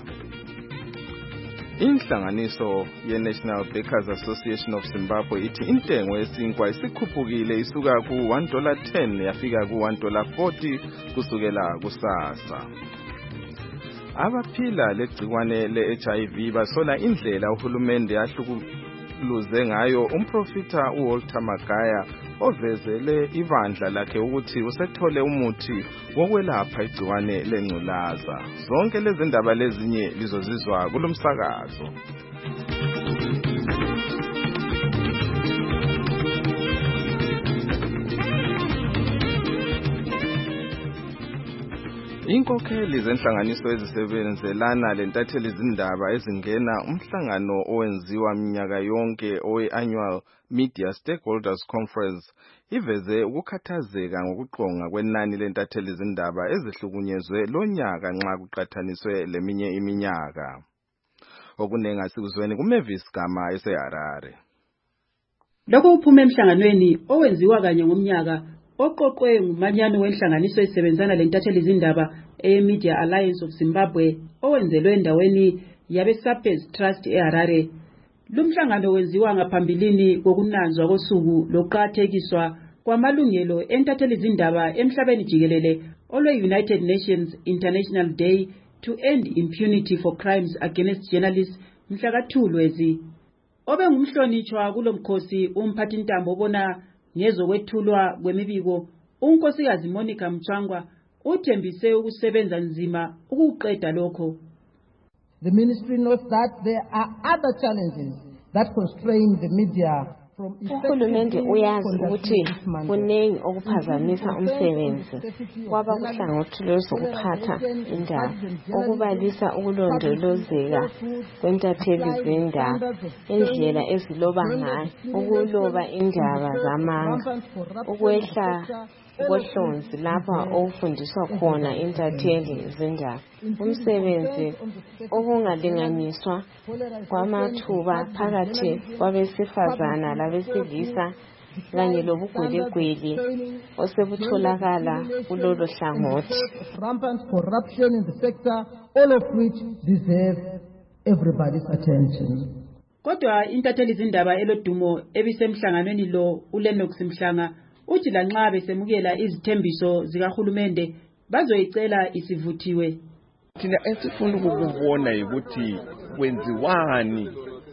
Inhlanganiso ye-National Bakers Association of Zimbabwe ithi intengo yesinkwa isikhuphukile isuka ku one dollar ten yafika ku one dollar forty kusukela kusasa. Abaphila legcikwane le-H I V basola indlela uhulumende yahlukuluze ngayo umprofita uWalter Magaya ovezele ibandla lakhe ukuthi usethole umuthi wokwelapha igcikwane lengculaza. Zonke lezi ndaba lezinye lizozizwa kulomsakazo. Inkokheli zenhlanganiso ezisebenzelana lentatheli izindaba ezingena umhlangano owenziwa minyaka yonke owe-annual Media Stakeholders Conference iveze ukukhathazeka ngokuqonga kwenani lentatheli izindaba ezihlukunyezwe lonyaka nxa kuqhathaniswe leminye iminyaka. Okunenga sikuzweni kuMavis Gama eseHarare.
Lokho uphume emhlanganweni owenziwa kanye ngomnyaka oqoqwe ngumanyano wenhlanganiso esebenzana lentatheli izindaba e-Media Alliance of Zimbabwe owenzelwe endaweni yabe-Sapes Trust eHarare. Lumhlangano wenziwa ngaphambilini kokunanzwa kosuku lokuqakathekiswa kwamalungelo entatheli izindaba emhlabeni jikelele olwe-United Nations International Day to End Impunity for Crimes Against Journalists mhla ka two Lwezi. Obe ngumhlonitshwa kulomkhosi umphathintambo obona ngezokwethulwa kwemibiko unkosikazi Monica Mchangwa uthembise ukusebenza nzima ukuqeda lokho.
The ministry knows that there are other challenges that constrain the media from
Uhulumende uyazi ukuthi kunengi okuphazamisa umsebenzi kwabakuhlangothi lwezokuphatha indaba okubalisa ukulondolozeka kwentatheli zindaba indlela eziloba ngayo ukuloba indaba zamanga ukwehla kohlonzi lapha okufundiswa khona intatheli zindaba umsebenzi okungalinganiswa kwamathuba phakathi kwabesifazana labesilisa kanye lobugwelegwele osebutholakala kulolo hlangothi.
Rampant corruption in the sector, all of which deserve everybody's attention.
Kodwa intatheli izindaba elodumo ebisemhlanganweni lo uLenox Mhlanga uthi lanxa besemukela izithembiso zikahulumende bazoyicela isivuthiwe.
Thina esifuna ukubona ukuthi kwenziwani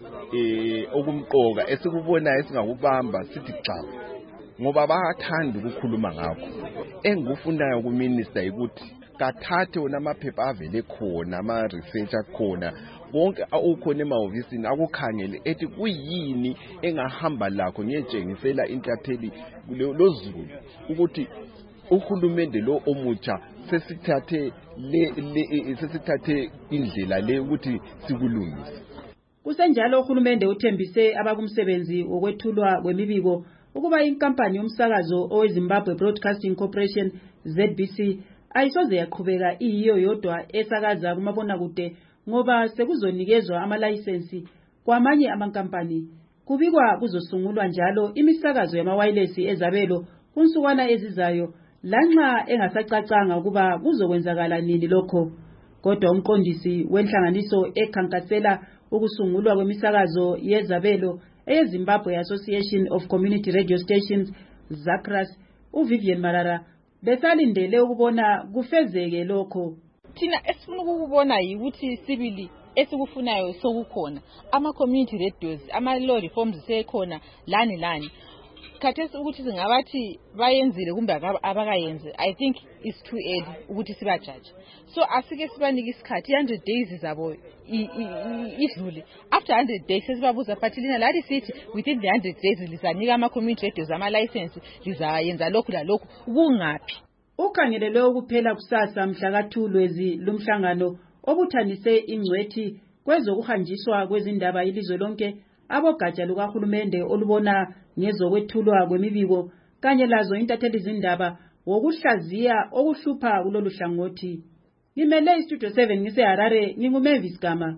eh okumqoka esikubona esingakubamba sithi xa ngoba bayathanda ukukhuluma ngakho. Engikufunayo ku minister ukuthi kathathe wona amaphepha avele khona ama research akhona konke awukhona emahhovisini akukhangele ethi kuyini engahamba lakho ngiyentshengisela intatheli lozulu ukuthi uhulumende lo omutsha sesithathe le sesithathe indlela le ukuthi sikulungise.
Kusenjalo uhulumende uthembise abakumsebenzi wokwethulwa kwemibiko ukuba inkampani yomsakazo oweZimbabwe Broadcasting Corporation Z B C ayisoze yaqhubeka iyiyo yodwa esakaza kumabonakude ngoba sekuzonikezwa amalayisensi kwamanye amankampani. Kubikwa kuzosungulwa njalo imisakazo yama-wireless ezabelo kunsukwana ezizayo lanxa engasacacanga ukuba kuzokwenzakala nini lokho. Kodwa umqondisi wenhlanganiso ekhankasela ukusungulwa kwemisakazo yezabelo eyeZimbabwe Association of Community Radio Stations ZACRAS uVivian Marara besalindele ukubona kufezeke lokho.
Thina esifuna ukubona yikuthi sibili esikufunayo sokukhona ama community radios ama law reforms sekhona lani lani. Khathesi ukuthi singabathi bayenzile kumbe abakayenze, I think it's too early ukuthi siba judge. So asike sibanike isikhathi one hundred days zabo idlule. After one hundred days sesibabuza but lina lathi sithi within the one hundred days lizanika ama community radios ama license lizayenza lokhu la lokhu kungaphi.
Ukhangelelwe ukuphela kusasa mhla ka two Lwezi lumhlangano obuthanise ingcwethi kwezokuhanjiswa kwezindaba ilizwe lonke abogatsha lukahulumende olubona ngezokwethulwa kwemibiko kanye lazo intatheli zindaba wokuhlaziya okuhlupha kulolu hlangothi. Ngimele istudio seven ngise Harare nginguMavis Gama.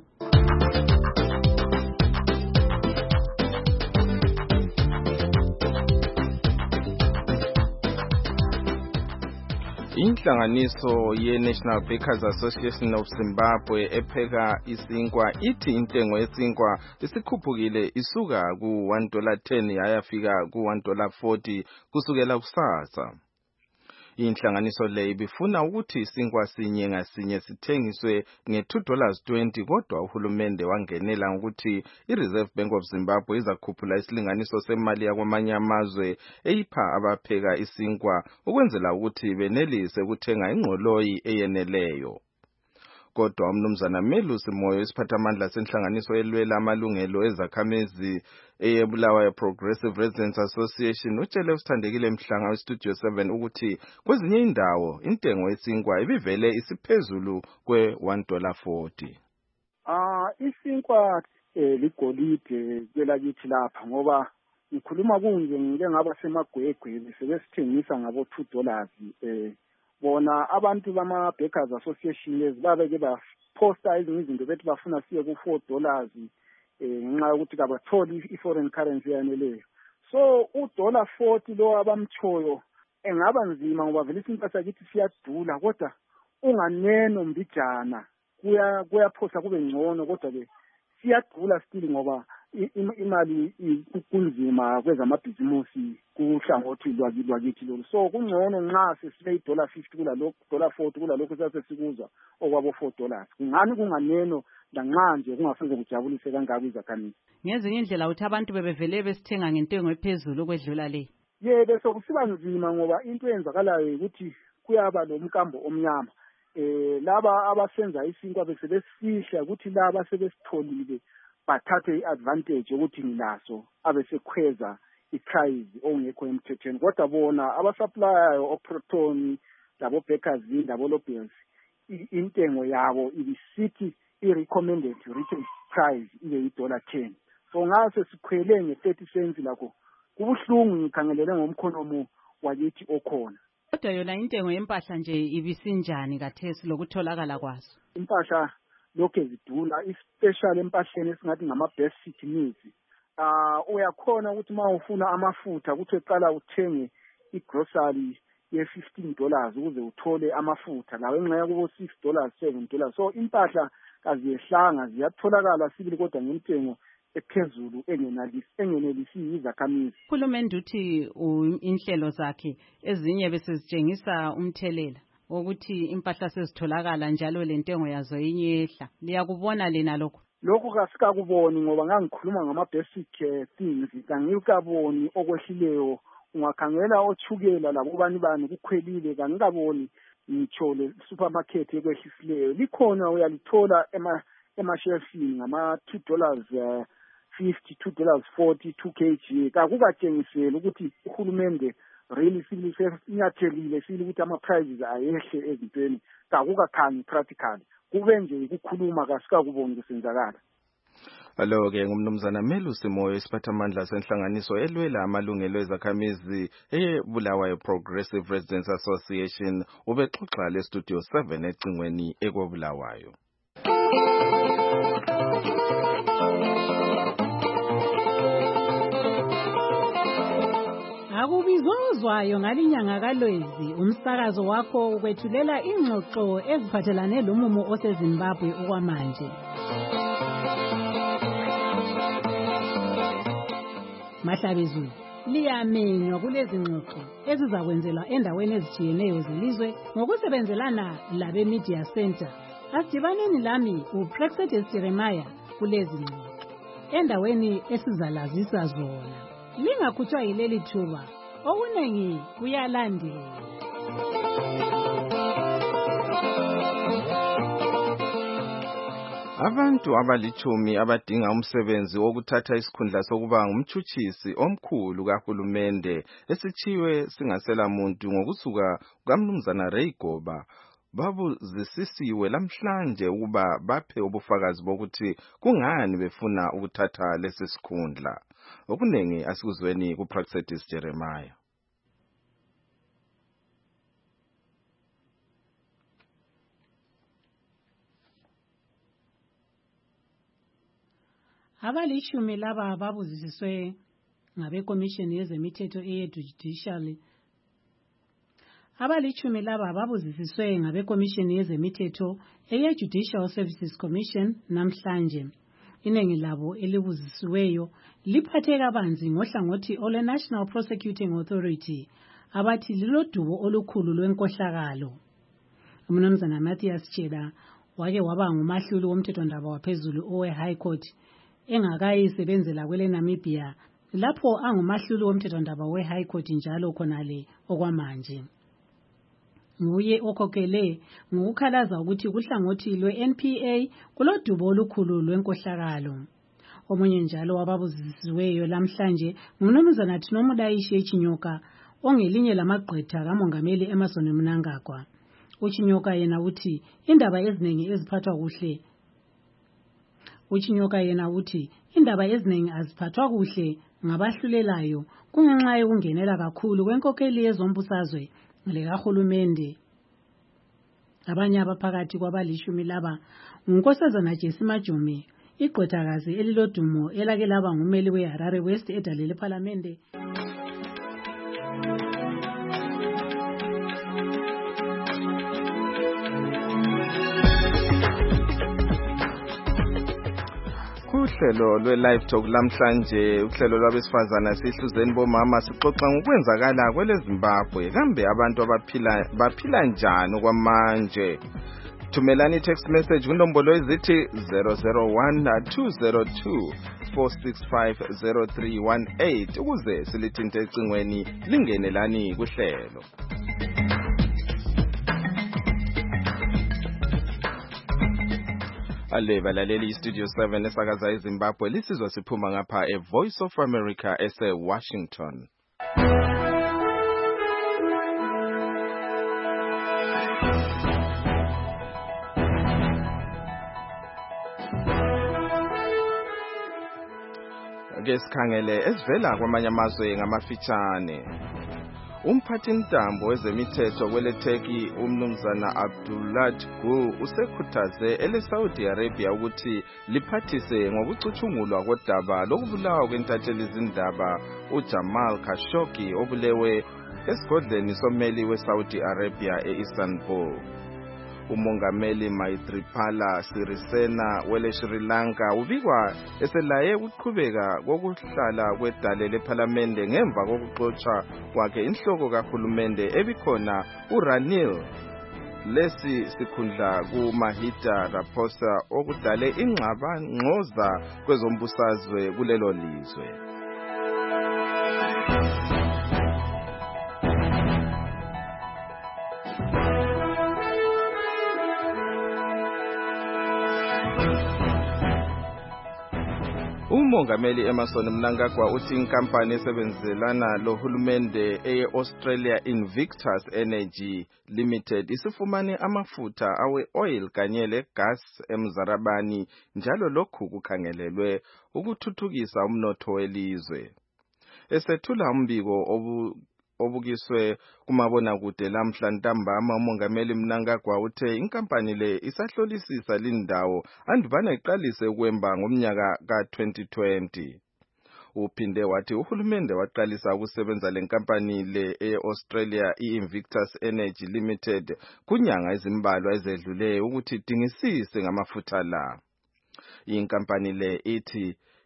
Inhlanganiso ye-National Bakers Association of Zimbabwe epheka isinkwa ithi intengo yesinkwa isikhuphukile isuka ku one dollar ten yayafika ku one dollar forty kusukela kusasa. Inhlanganiso le ibifuna ukuthi isinkwa sinye ngasinye sithengiswe nge two dollars twenty kodwa uhulumende wangenela ukuthi i-Reserve Bank of Zimbabwe izakhuphula isilinganiso semali yakwamanye amazwe eyipha abapheka isinkwa ukwenzela ukuthi benelise ukuthenga ingqoloyi eyeneleyo. Kodwa umnumzana Melusi Moyo isiphathamandla senhlanganiso elwela amalungelo ezakhamezi eyebulawayo Progressive Residents Association utshele usithandekile Mhlanga westudio seven ukuthi kwezinye indawo intengo yesinkwa ibivele isiphezulu kwe one dollar forty.
Ah isinkwa ligolide kwelakithi lapha ngoba ngikhuluma kunje ngike ngaba semagwegwe sebesithengisa ngabo two dollars eh bona abantu bama Bakers Association lezi babeke ba posta izinto bethi bafuna siye ku four dollars eh ngenxa yokuthi kabatholi i-foreign currency yaneleyo. So u dollar forty lo abamthoyo engaba nzima ngoba vele isimpahla kithi siyadula kodwa unganeno mbijana kuya kuyaphosa kube ngcono kodwa ke siyadula still ngoba imali kunzima kwezamabhizimusi kuhlangothi lwakithi lolu. So kungcono nxa sesibe i dollar fifty kula lokho dollar forty kula lokho sasesikuzwa okwabo four dollars. Ngani kunganeno lanxa nje kungafuze kujabulise kangaka izakhamisi.
Ngezinye indlela uthi abantu bebevele besithenga ngentengo ephezulu kwedlula le.
Yebo sokusiba nzima ngoba into eyenzakalayo ukuthi kuyaba lomkambo omnyama. Eh laba abasenza isinkwa bese besifihla ukuthi laba sebesitholile bathathe iadvantage ukuthi nilaso abesekhweza iprice ongekho emthethweni kodwa bona abasupplyayo oProton labo Bakers labo Lobels intengo yabo ibisithi i-recommended retail price ibe yi dollar ten. So ngase sikhwele nge thirty cents lakho kubuhlungu ngikhangelele ngomkhonomo wakithi okhona.
Kodwa yona intengo yempahla nje ibisinjani kathesi lokutholakala kwazo?
Impahla lokho ezidula especially empahleni esingathi ngama basic needs. Ah uyakhona ukuthi mawufuna amafutha ukuthi uqala uthenge igrocery ye fifteen dollars ukuze uthole amafutha lawe ngenxa kubo six dollars seven dollars. So impahla kaziyehlanga ziyatholakala sibili kodwa ngentengo ephezulu engenalisi engenelisi izakhamisi.
Uhulumende uthi inhlelo zakhe ezinye bese zitshengisa umthelela ukuthi impahla sezitholakala njalo lentengo yazo inyehla. Liyakubona lena lokho?
Lokho kasikakuboni ngoba ngangikhuluma ngama basic things kangikaboni okwehlileyo. Ungakhangela othukela labo bani bani kukhwelile kangikaboni ngitsho le supermarket ekwehlisileyo. Likhona uyalithola ema emashelfini ngama two dollars fifty, two dollars forty, two kg. Kakukatshengisela ukuthi uhulumende really silise inyathelile sile ukuthi ama prices ayehle ezintweni kakukakhanyi practically kube nje ukukhuluma kasikakuboni kusenzakala.
Alo ke ngumnumzana Melusi Moyo isiphathamandla senhlanganiso elwela amalungelo ezakhamisi ebulawayo Progressive Residents Association ubexoxa le studio seven ecingweni ekobulawayo.
Akubizozwayo ngalinyanga kaLwezi umsakazo wakho ukwethulela ingxoxo eziphathelane lomumo oseZimbabwe okwamanje. Mahlabezulu liyamenywa kulezi ngxoxo ezizakwenzelwa endaweni ezitshiyeneyo zelizwe ngokusebenzelana labe Media Center. Asidibaneni lami uPrexetus Jeremiah kulezi ngxoxo endaweni esizalazisa zona. Lingakhutshwa yileli thuba, okunengi kuyalandela.
Abantu abalichumi abadinga umsebenzi wokuthatha isikhundla sokuba ngumtshutshisi omkhulu kahulumende esichiwe singasela muntu ngokusuka kukaMnumzana Ray Goba babuzisisiwe lamhlanje ukuba baphe ubufakazi bokuthi kungani befuna ukuthatha lesi sikhundla. Okunengi asikuzweni kuPrexetus Jeremiah.
Abalishumi laba babuzisiswe ngabekomishini yezemithetho eyejudicial. Abalichumi laba babuzisiswe ngabekomishini yezemithetho eye-Judicial Services Commission namhlanje. Inengi labo elibuzisiweyo liphathe kabanzi ngohlangothi ole National Prosecuting Authority abathi lilodubo olukhulu lwenkohlakalo. Umnumzana Matthias Cheda wake waba ngumahluli womthethondaba waphezulu owe High Court engakayisebenzela kwele Namibia lapho angumahluli womthethondaba we High Court njalo khonale okwamanje. Nguye okhokhele ngokukhalaza ukuthi kuhlangothi lwe-N P A kulodubo olukhulu lwenkohlakalo. Omunye njalo wababuzisiweyo lamhlanje ngumnumzana Tinomudaishe Chinyoka ongelinye lamagqwetha kaMongameli Emmerson Mnangagwa. Uchinyoka yena uthi indaba eziningi eziphathwa kuhle Uchinyoka yena uthi indaba eziningi aziphathwa kuhle ngabahlulelayo kungenxa yokungenela kakhulu kwenkokheli yezombusazwe lekahulumende. Abanye abaphakathi kwabalishumi laba ngunkosazana Jesse Majume, igqwethakazi elilodumo elake laba ngumeli weHarare West edale lePhalamende.
Uhlelo lwe-Live Talk lamhlanje, uhlelo lwabesifazana sihluzeni bomama sixoxa ngokwenzakala kwele Zimbabwe. Kambe abantu abaphila baphila njani kwamanje? Thumelani text message kunombolo ezithi zero zero one two zero two four six five zero three one eight ukuze silithinte ecingweni lingenelani kuhlelo. Ale balaleli Studio seven esakaza eZimbabwe lisizwa siphuma ngapha e Voice of America ese Washington. Ake sikhangele esivela kwamanye amazwe ngamafitshane. Umphathintambo wezemithetho kweleTurkey umnumzana Abdullah Gül usekhuthaze ele-Saudi Arabia ukuthi liphathise ngokucuthungulwa kodaba lokubulawa kwentatheli-zindaba uJamal Khashoggi obulewe esigodleni sommeli weSaudi Arabia e-Istanbul. Umongameli Maithripala Sirisena wele Sri Lanka ubikwa eselaye ukuqhubeka kokuhlala kwedale lePhalamende ngemva kokuxotsha kwakhe inhloko kahulumende ebikhona uRanil lesi sikhundla kuMahida Raposa okudale ingxabangxoza kwezombusazwe kulelo lizwe. Umongameli Emmerson Mnangagwa uthi inkampani esebenzelana lohulumende e-Australia Invictus Energy Limited isifumane amafutha awe-oil kanye le-gas emzarabani njalo lokhu kukhangelelwe ukuthuthukisa umnotho welizwe. Esethula umbiko obu obukiswe kumabonakude lamhla ntambama umongameli Mnangagwa uthe inkampani le isahlolisisa lindawo andubana iqalise ukwemba ngomnyaka ka twenty twenty. Uphinde wathi uhulumende waqalisa ukusebenza lenkampani le e-Australia i-Invictus Energy Limited kunyanga ezimbalwa ezedlule ukuthi dingisise ngamafutha la. Inkampani le ithi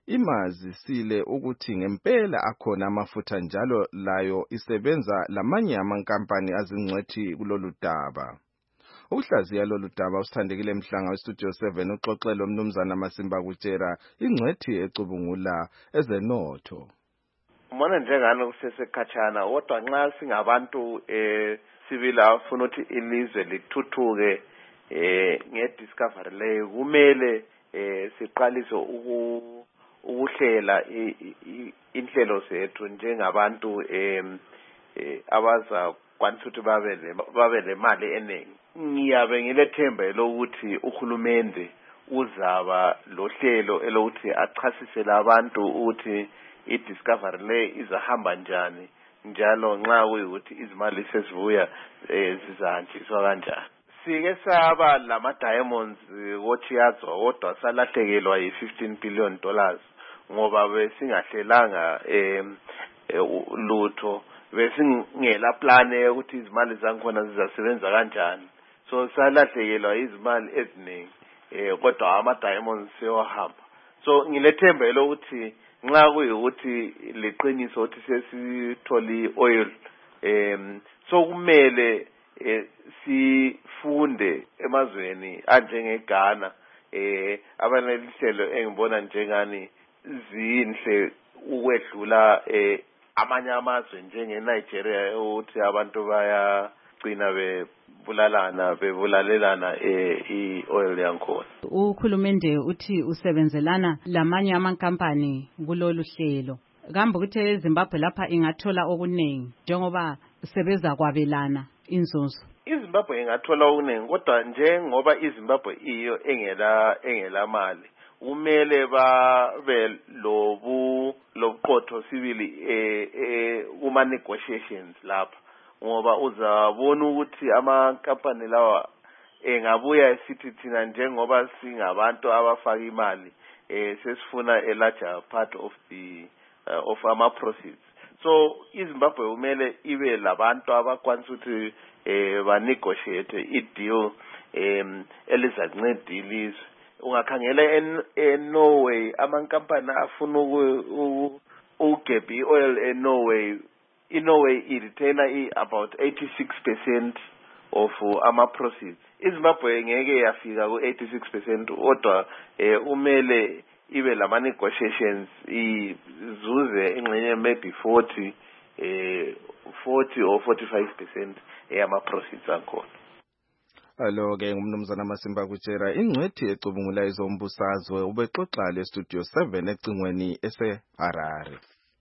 imazisile ukuthi ngempela akhona amafutha njalo layo isebenza lamanye amankampani azingcwethi kulolu daba. Ukuhlaziya lolu daba usithandekile Mhlanga weStudio seven uxoxelo umnumzana Masimba Kutshera ingcwethi ecubungula ezenotho.
Mona njengani kusesekhatshana kodwa nxa singabantu eh sibila afuna ukuthi ilizwe lithuthuke eh ngediscovery leyo kumele eh siqalise uku ukuhlela inhlelo zethu njengabantu eh abaza kwanisa ukuthi babe babe lemali eningi. Ngiyabe ngilethemba lokuthi uhulumende uzaba lohlelo elokuthi achasisele abantu ukuthi idiscovery le izahamba njani njalo nxa kuyukuthi izimali sesivuya zizantshiswa kanjani. Sike saba lama diamonds wochiyazwa kodwa salahlekelwa yi fifteen billion dollars ngoba besingahlelanga eh lutho besingela plan ukuthi izimali zankhona zizasebenza kanjani. So salahlekelwa izimali eziningi eh kodwa ama diamonds seyohamba. So ngilethemba lokuthi nxa kuyukuthi liqiniso ukuthi sesitholi oil em so kumele sifunde emazweni anjenge Ghana eh abanelihlelo engibona njengani zinhle ukwedlula eh amanye amazwe njenge Nigeria ukuthi abantu bayagcina bebulalana bebulalelana eh i-oil yankhona.
Ukhulumende uthi usebenzelana lamanye amankampani kulolu hlelo. Kambe ukuthi eZimbabwe lapha ingathola okuningi njengoba sebeza kwabelana inzuzo.
iZimbabwe ingathola okuningi kodwa njengoba iZimbabwe iyo engela engela mali kumele babe lobu lobuqotho sibili eh uma negotiations lapha ngoba uzabona ukuthi amankampani lawa engabuya esithi thina njengoba singabantu abafaka imali eh sesifuna a larger part of the uh, of our proceeds. So iZimbabwe kumele ibe labantu abakwanisa ukuthi eh ba negotiate i-deal em elizanceda ilizwe. Ungakhangela eNorway amankampani afuna ugebhi oil eNorway. iNorway iretaina about eighty-six percent of ama proceeds. iZimbabwe ngeke yafika ku eighty-six percent kodwa eh umele ibe lama negotiations izuze ingxenye maybe forty eh forty or forty-five percent eyama proceeds akhona.
Alo ke ngumnumzana Masimba Kutshera ingcwethi ecubungula izombusazwe ubexoxa le Studio seven ecingweni ese Harare.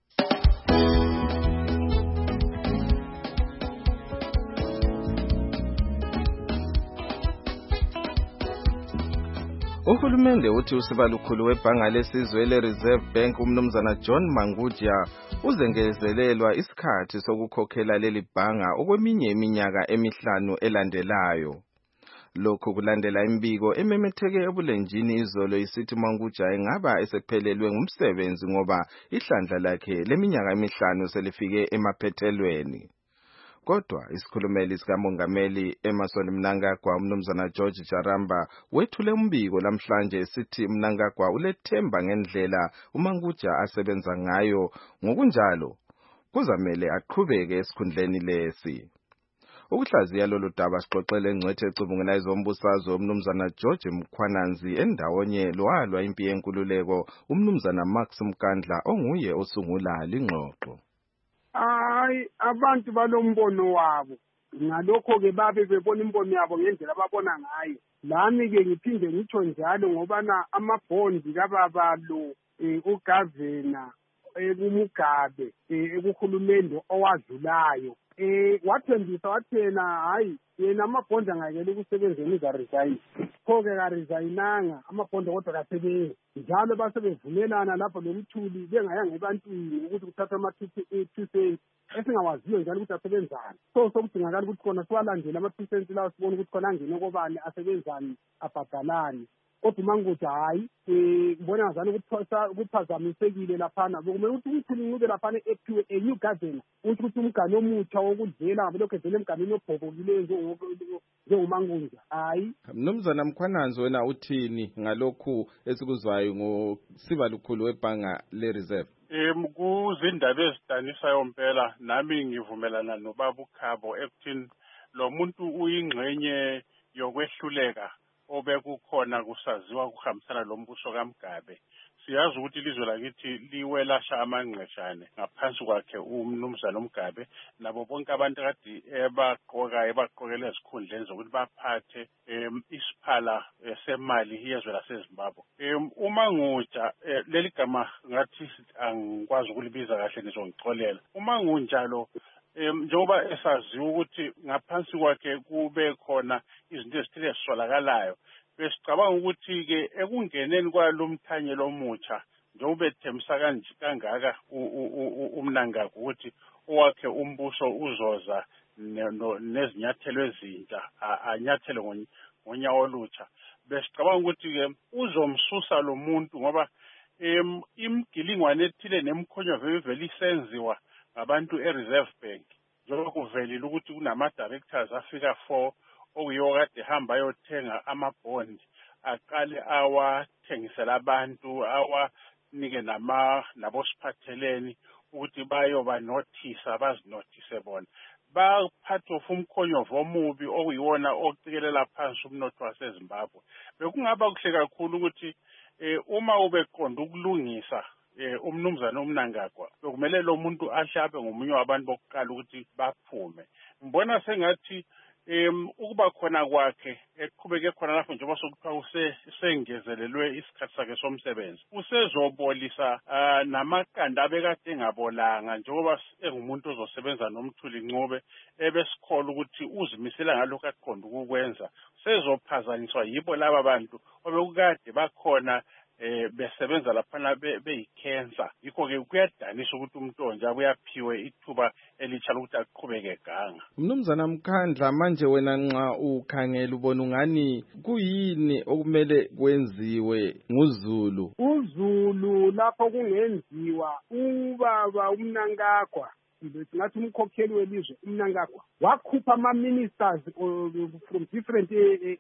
Uhulumende uthi usibalukhulu webhanga lesizwe le-Reserve Bank umnumzana John Manguja uzengezelelwa isikhathi sokukhokhela leli bhanga okweminye iminyaka emihlanu elandelayo. Lokhu kulandela imbiko ememetheke ebulenjini izolo isithi Manguja engaba esephelelwe ngumsebenzi ngoba ihlandla lakhe leminyaka emihlanu selifike emaphethelweni. Kodwa isikhulumeli sikamongameli Emmerson Mnangagwa umnumzana George Jaramba wethule umbiko namhlanje sithi Mnangagwa ulethemba ngendlela uManguja asebenza ngayo ngokunjalo kuzamele aqhubeke esikhundleni lesi. Ukuhlaziya lolu daba sixoxele engcwethi ecubungula izombusazwe umnumzana George Mkhwananzi endawonye lwalwa impi yenkululeko umnumzana Max Mkandla onguye osungula lingxoxo.
Hayi abantu balombono wabo ngalokho ke babe bebona imbono yabo ngendlela ababona ngayo. Lami ke ngiphinde ngitsho njalo ngoba na amabhondi kababa lo uGavana ebuMugabe ekukhulumende owadlulayo eh wathembisa wathena hayi yena amabhondi angakele ukusebenzeni za resign khoke ka resignanga amabhondi kodwa kasebenzi njalo basebevumelana lapho nomthuli bengayanga ebantwini ukuthi kuthatha ama two cents esingawaziyo njalo ukuthi asebenzani. So sokudingakala ukuthi khona siwalandele ama two cents lawo sibone ukuthi khona angene kobani asebenzani abhadalani kodwa uMangudya hayi um ngibona ngazani kuphazamisekile laphana. Bekumele ukuthi umkhulu ncube laphana ephiwe a new garden ukuthi ukuthi umgane omutsha wokudlela ngabe lokhu edlela emganeni obhobokileyo njengoMangudya hayi.
Mnumzana Mkhwananzi, wena uthini ngalokhu esikuzwayo ngosiba lukhulu webhanga le-Reserve?
Um kuzindaba ezidanisayo mpela, nami ngivumelana nobaba uKhabo ekuthini lo muntu uyingxenye yokwehluleka obekukhona kusaziwa kuhambisana lo mbuso kaMgabe. Siyazi ukuthi ilizwe lakithi liwelasha amangqeshane ngaphansi kwakhe umnumzana uMgabe nabo bonke abantu kade ebaqoka ebaqokela ezikhundleni zokuthi baphathe um isiphala semali yezwe laseZimbabwe. Um uMangudya leli gama ngathi angikwazi ukulibiza kahle ngizongixolela. uMangudya lo Um njengoba esaziwa ukuthi ngaphansi kwakhe kube khona izinto ezithile ezisolakalayo, besicabanga ukuthi-ke ekungeneni kwalo mthanyelo omutsha njengoba ethembisa kanje kangaka uMnangagwa ukuthi owakhe umbuso uzoza nezinyathelo ezintsha anyathele ngonyawo olutsha, besicabanga ukuthi-ke uzomsusa lo muntu ngoba um imgilingwane ethile nemkhonyovu evele isenziwa abantu e-Reserve Bank njengoba kuvelile ukuthi kunama-directors afika four okuyiwo kade hamba ayothenga amabhondi aqale awathengisela abantu awanike nabosiphatheleni ukuthi bayobanothisa bazinothise bona. Baphathwa of umkhonyovu omubi okuyiwona ocikelela phansi umnotho waseZimbabwe. Bekungaba kuhle kakhulu ukuthi uma ubeqonda ukulungisa umnumzana uMnangagwa bekumele lo muntu ahlabe ngomunye wabantu bokuqala ukuthi baphume. Ngibona sengathi um ukuba khona kwakhe eqhubeke khona lapho njengoba sokuthiwa usengezelelwe isikhathi sakhe somsebenzi usezobolisa namaqanda abekade engabolanga njengoba engumuntu ozosebenza noMthuli Ncube ebesikhola ukuthi uzimisela ngalokho aqonda ukukwenza. Sezophazanyiswa yibo laba bantu obekade bakhona eh besebenza laphana beyikhensa. Yikho-ke kuyadanisa ukuthi uMntonja uyaphiwe ithuba elitsha lokuthi aqhubeke ganga.
Mnumzana Mkhandla, manje wena nxa ukhangela ubona ungani kuyini okumele kwenziwe nguZulu?
uZulu lapho kungenziwa ubaba uMnangagwa singathi umkhokheli welizwe uMnangagwa wakhupha ama-ministers from different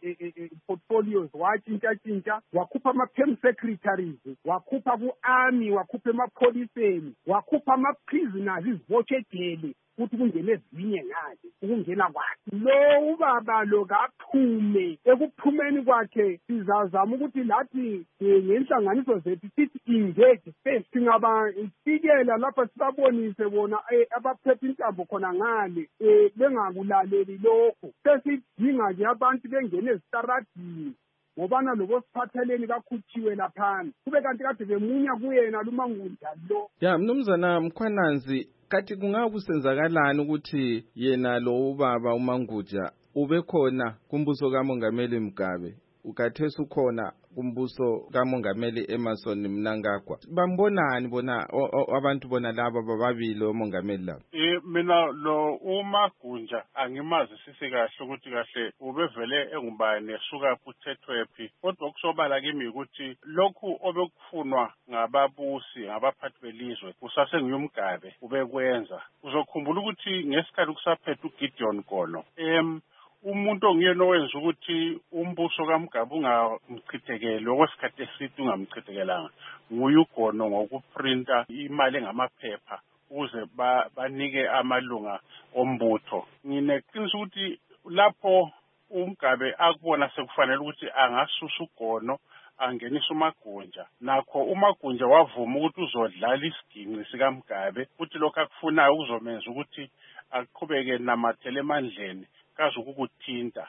portfolios watshintsha-tshintsha, wakhupha ama-perm secretaries, wakhupha ku-army, wakhupha emapholiseni, wakhupha ama-prisoners izibotshejele ukuthi kungene ezinye ngale ukungena kwakhe. Lo ubaba lo kaphume, ekuphumeni kwakhe sizazama ukuthi lathi ngenhlanganiso zethu sithi engage first, singabafikela lapha sibabonise bona abaphethe intambo khona ngale um bengakulaleli lokho. Sesidinga nje abantu bengene ezitaradini ngobana lobo siphatheleni kakhutshiwe laphana kube kanti kade bemunya kuyena luMangudya lo.
Ya Mnumzana Mkhwananzi, kathi kungakusenzakalani ukuthi yena lo ubaba uMangudya ube khona kumbuso kaMongameli Mugabe ukathesa ukhona kumbuso kaMongameli Emmerson Mnangagwa? Bambonani bona abantu bona laba bababili omongameli laba?
Eh mina lo uMagunja angimazi sisi kahle ukuthi kahle ubevele engubani nesuka kuthethwephi, kodwa kusobala kimi ukuthi lokhu obekufunwa ngababusi ngabaphathi belizwe kusasengiyumgabe ubekwenza. Uzokhumbula ukuthi ngesikhathi kusaphethe uGideon Kono em umuntu ongiyena owenza ukuthi umbuso kaMgabe ungamchithekeli okwesikhathi eside ungamchithekelanga nguye uGono ngokuprinta imali engamaphepha ukuze banike amalunga ombutho. Ngineqiniso ukuthi lapho uMgabe akubona sekufanele ukuthi angasusa uGono angenisa uMagunja, nakho uMagunja wavuma ukuthi uzodlala isiginci sikaMgabe ukuthi lokho akufunayo kuzomenza ukuthi aqhubeke namathele emandleni kaze ukukuthinta.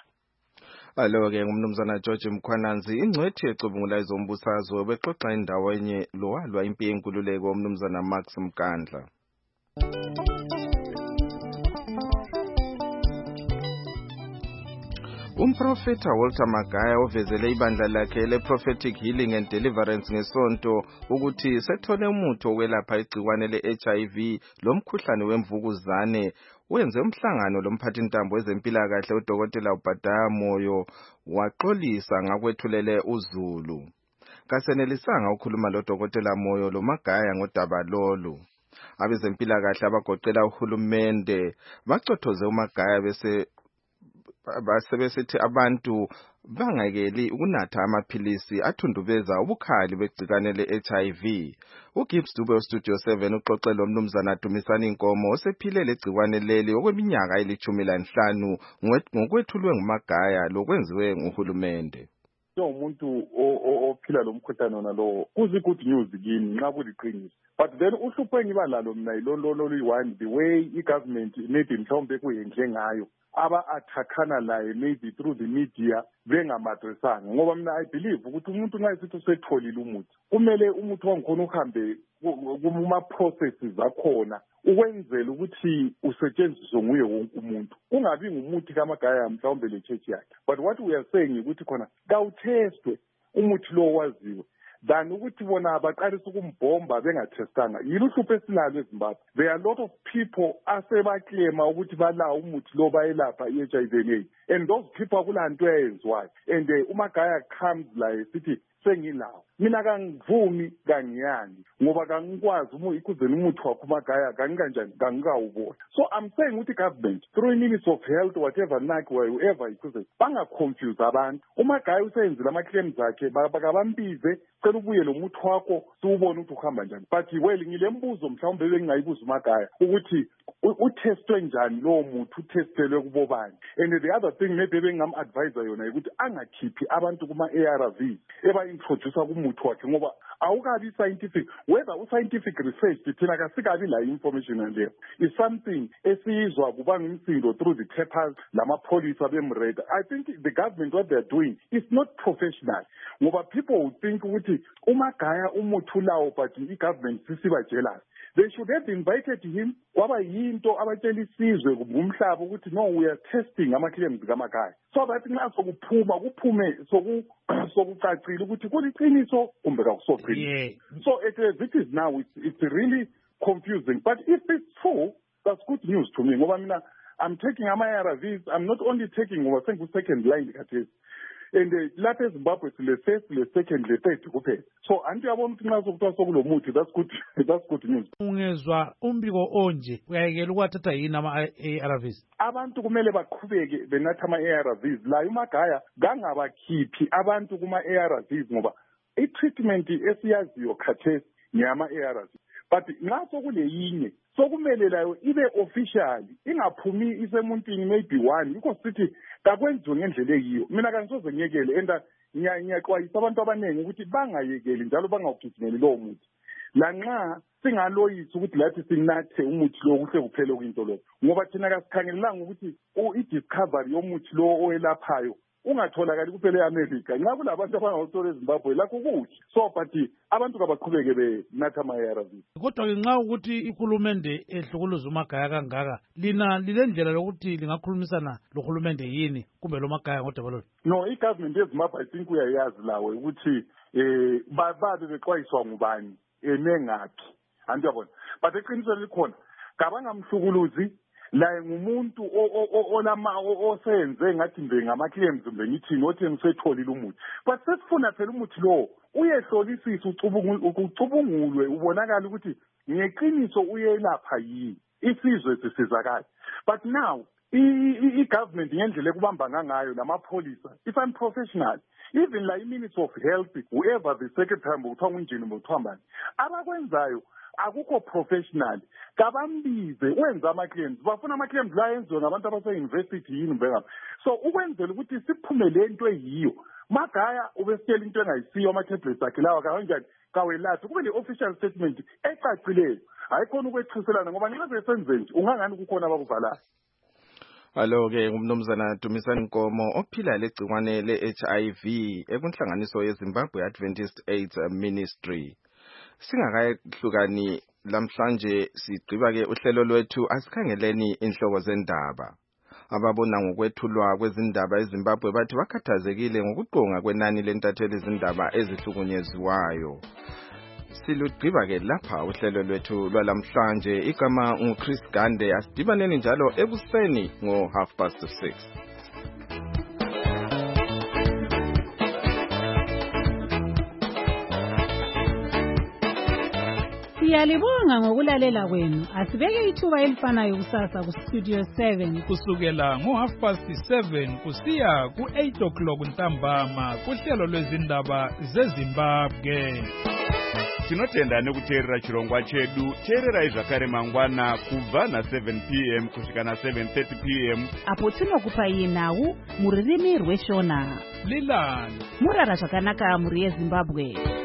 Alo-ke ngumnumzana George Mkhwananzi, ingcwethi ecubungula izombusazwe bexoxa indawenye lowalwa impi yenkululeko umnumzana Max Mkhandla. Umprofeta Walter Magaya ovezele ibandla lakhe le-Prophetic Healing and Deliverance ngesonto ukuthi sethole umuthi wokwelapha igciwane le-H I V lomkhuhlane wemvukuzane. Wenze umhlangano lomphathintambo wezempilakahle uDokotela Obadiah Moyo waxolisa ngakwethulele uZulu. Kasenelisanga ukukhuluma loDokotela Moyo loMagaya ngodaba lolu. Abezempilakahle abagoqela uhulumende bacothoze uMagaya bese basebesithi abantu bangayekeli ukunatha amaphilisi athundubeza ubukhali begcikane le-H I V. uGibbs Dube oStudio seven uxoxela umnumzana Dumisani Inkomo osephile legcikwane leli okweminyaka elithumi lanhlanu ngokwethulwe nguMagaya lokwenziwe nguhulumende.
Umuntu ophila lo mkhuhlane wona lo kuzi good news kini nxa kuliqiniso, but then uhlupho engiba lalo mina yilolo loyi-one, the way i-government maybe mhlawumbe kuyenhle ngayo aba-athakhana laye maybe through the media bengamadresanga, ngoba mina I believe ukuthi umuntu nxa esithi usetholile umuthi kumele umuthi wangikhona uhambe kuma-processes akhona ukwenzela ukuthi usetshenziswe nguye wonke umuntu, kungabi ngumuthi kaMagaya mhlawumbe le-church yakhe. But what we are saying ukuthi khona kawuthestwe umuthi lo waziwe than ukuthi bona baqalisa ukumbhomba bengathestanga. Yilo uhlupho esilalo eZimbabwe. There are a lot of people asebaklema ukuthi balawo umuthi lo bayelapha i-H I V and AIDS, and those people akulanto eyenziwayo, and uMagaya comes like sithi sengilawo. Mina kangivumi kangiyani ngoba kangikwazi uma ikuzeni umuthi wakho uMagaya kangikanjani kangikawubona. So I'm saying ukuthi government through ministry of health whatever nakho whoever ikuzeni bangaconfuse abantu. uMagaya usenzile ama-claims akhe bakabambize cela ubuye lo muthi wakho siwubone ukuthi uhamba njani. But well ngilembuzo mhlawumbe bengingayibuza uMagaya ukuthi utestwe njani lowo muthi, utestelwe kubobani. And the other thing maybe bengingam-advise yona ukuthi angakhiphi abantu kuma-A R Vs eba-introduce kumuthi wakhe ngoba awukabi scientific. Whether u-scientific research thina kasikabi la information leyo is something esiyizwa kubanga imsindo through the papers lama-police abemreda. I think the government what they're doing is not professional ngoba people would think ukuthi uMagaya umuthi ulawo but i-government sisiba jealous. They should have invited him kwaba yinto abatshela isizwe ngumhlaba ukuthi no we are testing ama-claims kaMagaya so that nxa sokuphuma kuphume sokucacile ukuthi kuliqiniso kumbe kakusoqiniso. So it, uh, it is now it's, it's really confusing, but if it's true that's good news to me ngoba mina I'm taking ama-A R Vs. I'm not only taking ngoba sengu-second line khathesi, and lapha eZimbabwe sile first le second le third kuphela. So anti yabona ukuthi nxa sokuthiwa sokulo muthi that's good that's good news.
Ungezwa umbiko onje uyayekela ukwathatha yini ama-A R Vs? Abantu
kumele baqhubeke benatha ama-A R Vs. La uMagaya kangabakhiphi abantu kuma-A R Vs ngoba i-treatment esiyaziyo khathesi ngiyama-A R Vs. But nxa sokule yinye sokumele layo ibe official ingaphumi isemuntwini maybe one yikho sithi kakwenziwe ngendlela eyiyo. Mina kangisoze ngiyekele enda ngiyaxwayisa abantu abaningi ukuthi bangayekeli njalo bangawugijimeli lowo muthi. La nxa singaloyisa ukuthi lathi sinathe umuthi lo kuhle kuphele kuyinto lokho ngoba thina kasikhangelelanga ukuthi i-discovery yomuthi lo owelaphayo ungatholakali kuphela e-America. Nxa kulabantu abangawuthola eZimbabwe lakho kuhle. So but abantu kabaqhubeke benatha ama-A R Vs.
Kodwa-ke nxa ukuthi ihulumende ehlukuluza uMagaya kangaka lina lilendlela lokuthi lingakhulumisana lohulumende yini kumbe loMagaya ngodaba lolu?
No, i-government yeZimbabwe I think uyayazi lawe ukuthi eh babe bexwayiswa ngubani emengaphi andiyabona. But eqinisweni likhona kabangamhlukuluzi la ngumuntu olama osenze ngathi mbe ngama-claims mbe ngithini othi ngisetholile umuthi. But sesifuna phela umuthi lo uyehlolisisa ucubungulwe ubonakala ukuthi ngeqiniso uyelapha yini isizwe sisizakala. But now i-government ngendlela ekubamba ngangayo namapholisa if I'm professional even like Ministry of Health whoever the secretary kuthiwa ngunjini mthwambani abakwenzayo akukho professional. Kabambize wenza ama-claims bafuna ama-claims la yenziwe ngabantu abase-university yini mbengapha. So ukwenzela ukuthi siphume le nto eyiyo Magaya ubesitshela into engayisiyo ama-tablets akhe lawa kanjani kawelathi kube le-official statement ecacileyo hayi khona ukwethuselana ngoba nxa besenze nje ungangani kukhona abakuvalayo.
Alo-ke umnumzana Dumisani Nkomo ophila legcikwane le-H I V ekunhlanganiso yeZimbabwe Adventist AIDS Ministry. Singakayehlukani lamhlanje sigqiba ke uhlelo lwethu asikhangeleni inhloko zendaba. ababona ngokwethulwa kwezindaba eZimbabwe bathi bakhathazekile ngokuqonga kwenani lentatheli izindaba ezihlukunyeziwayo. Silugqiba ke lapha uhlelo lwethu lwalamhlanje. Igama nguChris Gande. Asidibaneni njalo ekuseni ngo half past six.
Siyalibonga ngokulalela kwenu. Asibeke ithuba elifanayo kusasa ku Studio seven
kusukela ngo half past seven kusiya ku eight o'clock ntambama kuhlelo lwezindaba zeZimbabwe.
Tinotenda nekuteerera chirongwa chedu. Teererai zvakare mangwana kubva na seven p m kusvika na seven thirty p m
apo tinokupai nhau mururimi rweshona.
Lilani
murara zvakanaka muri yeZimbabwe.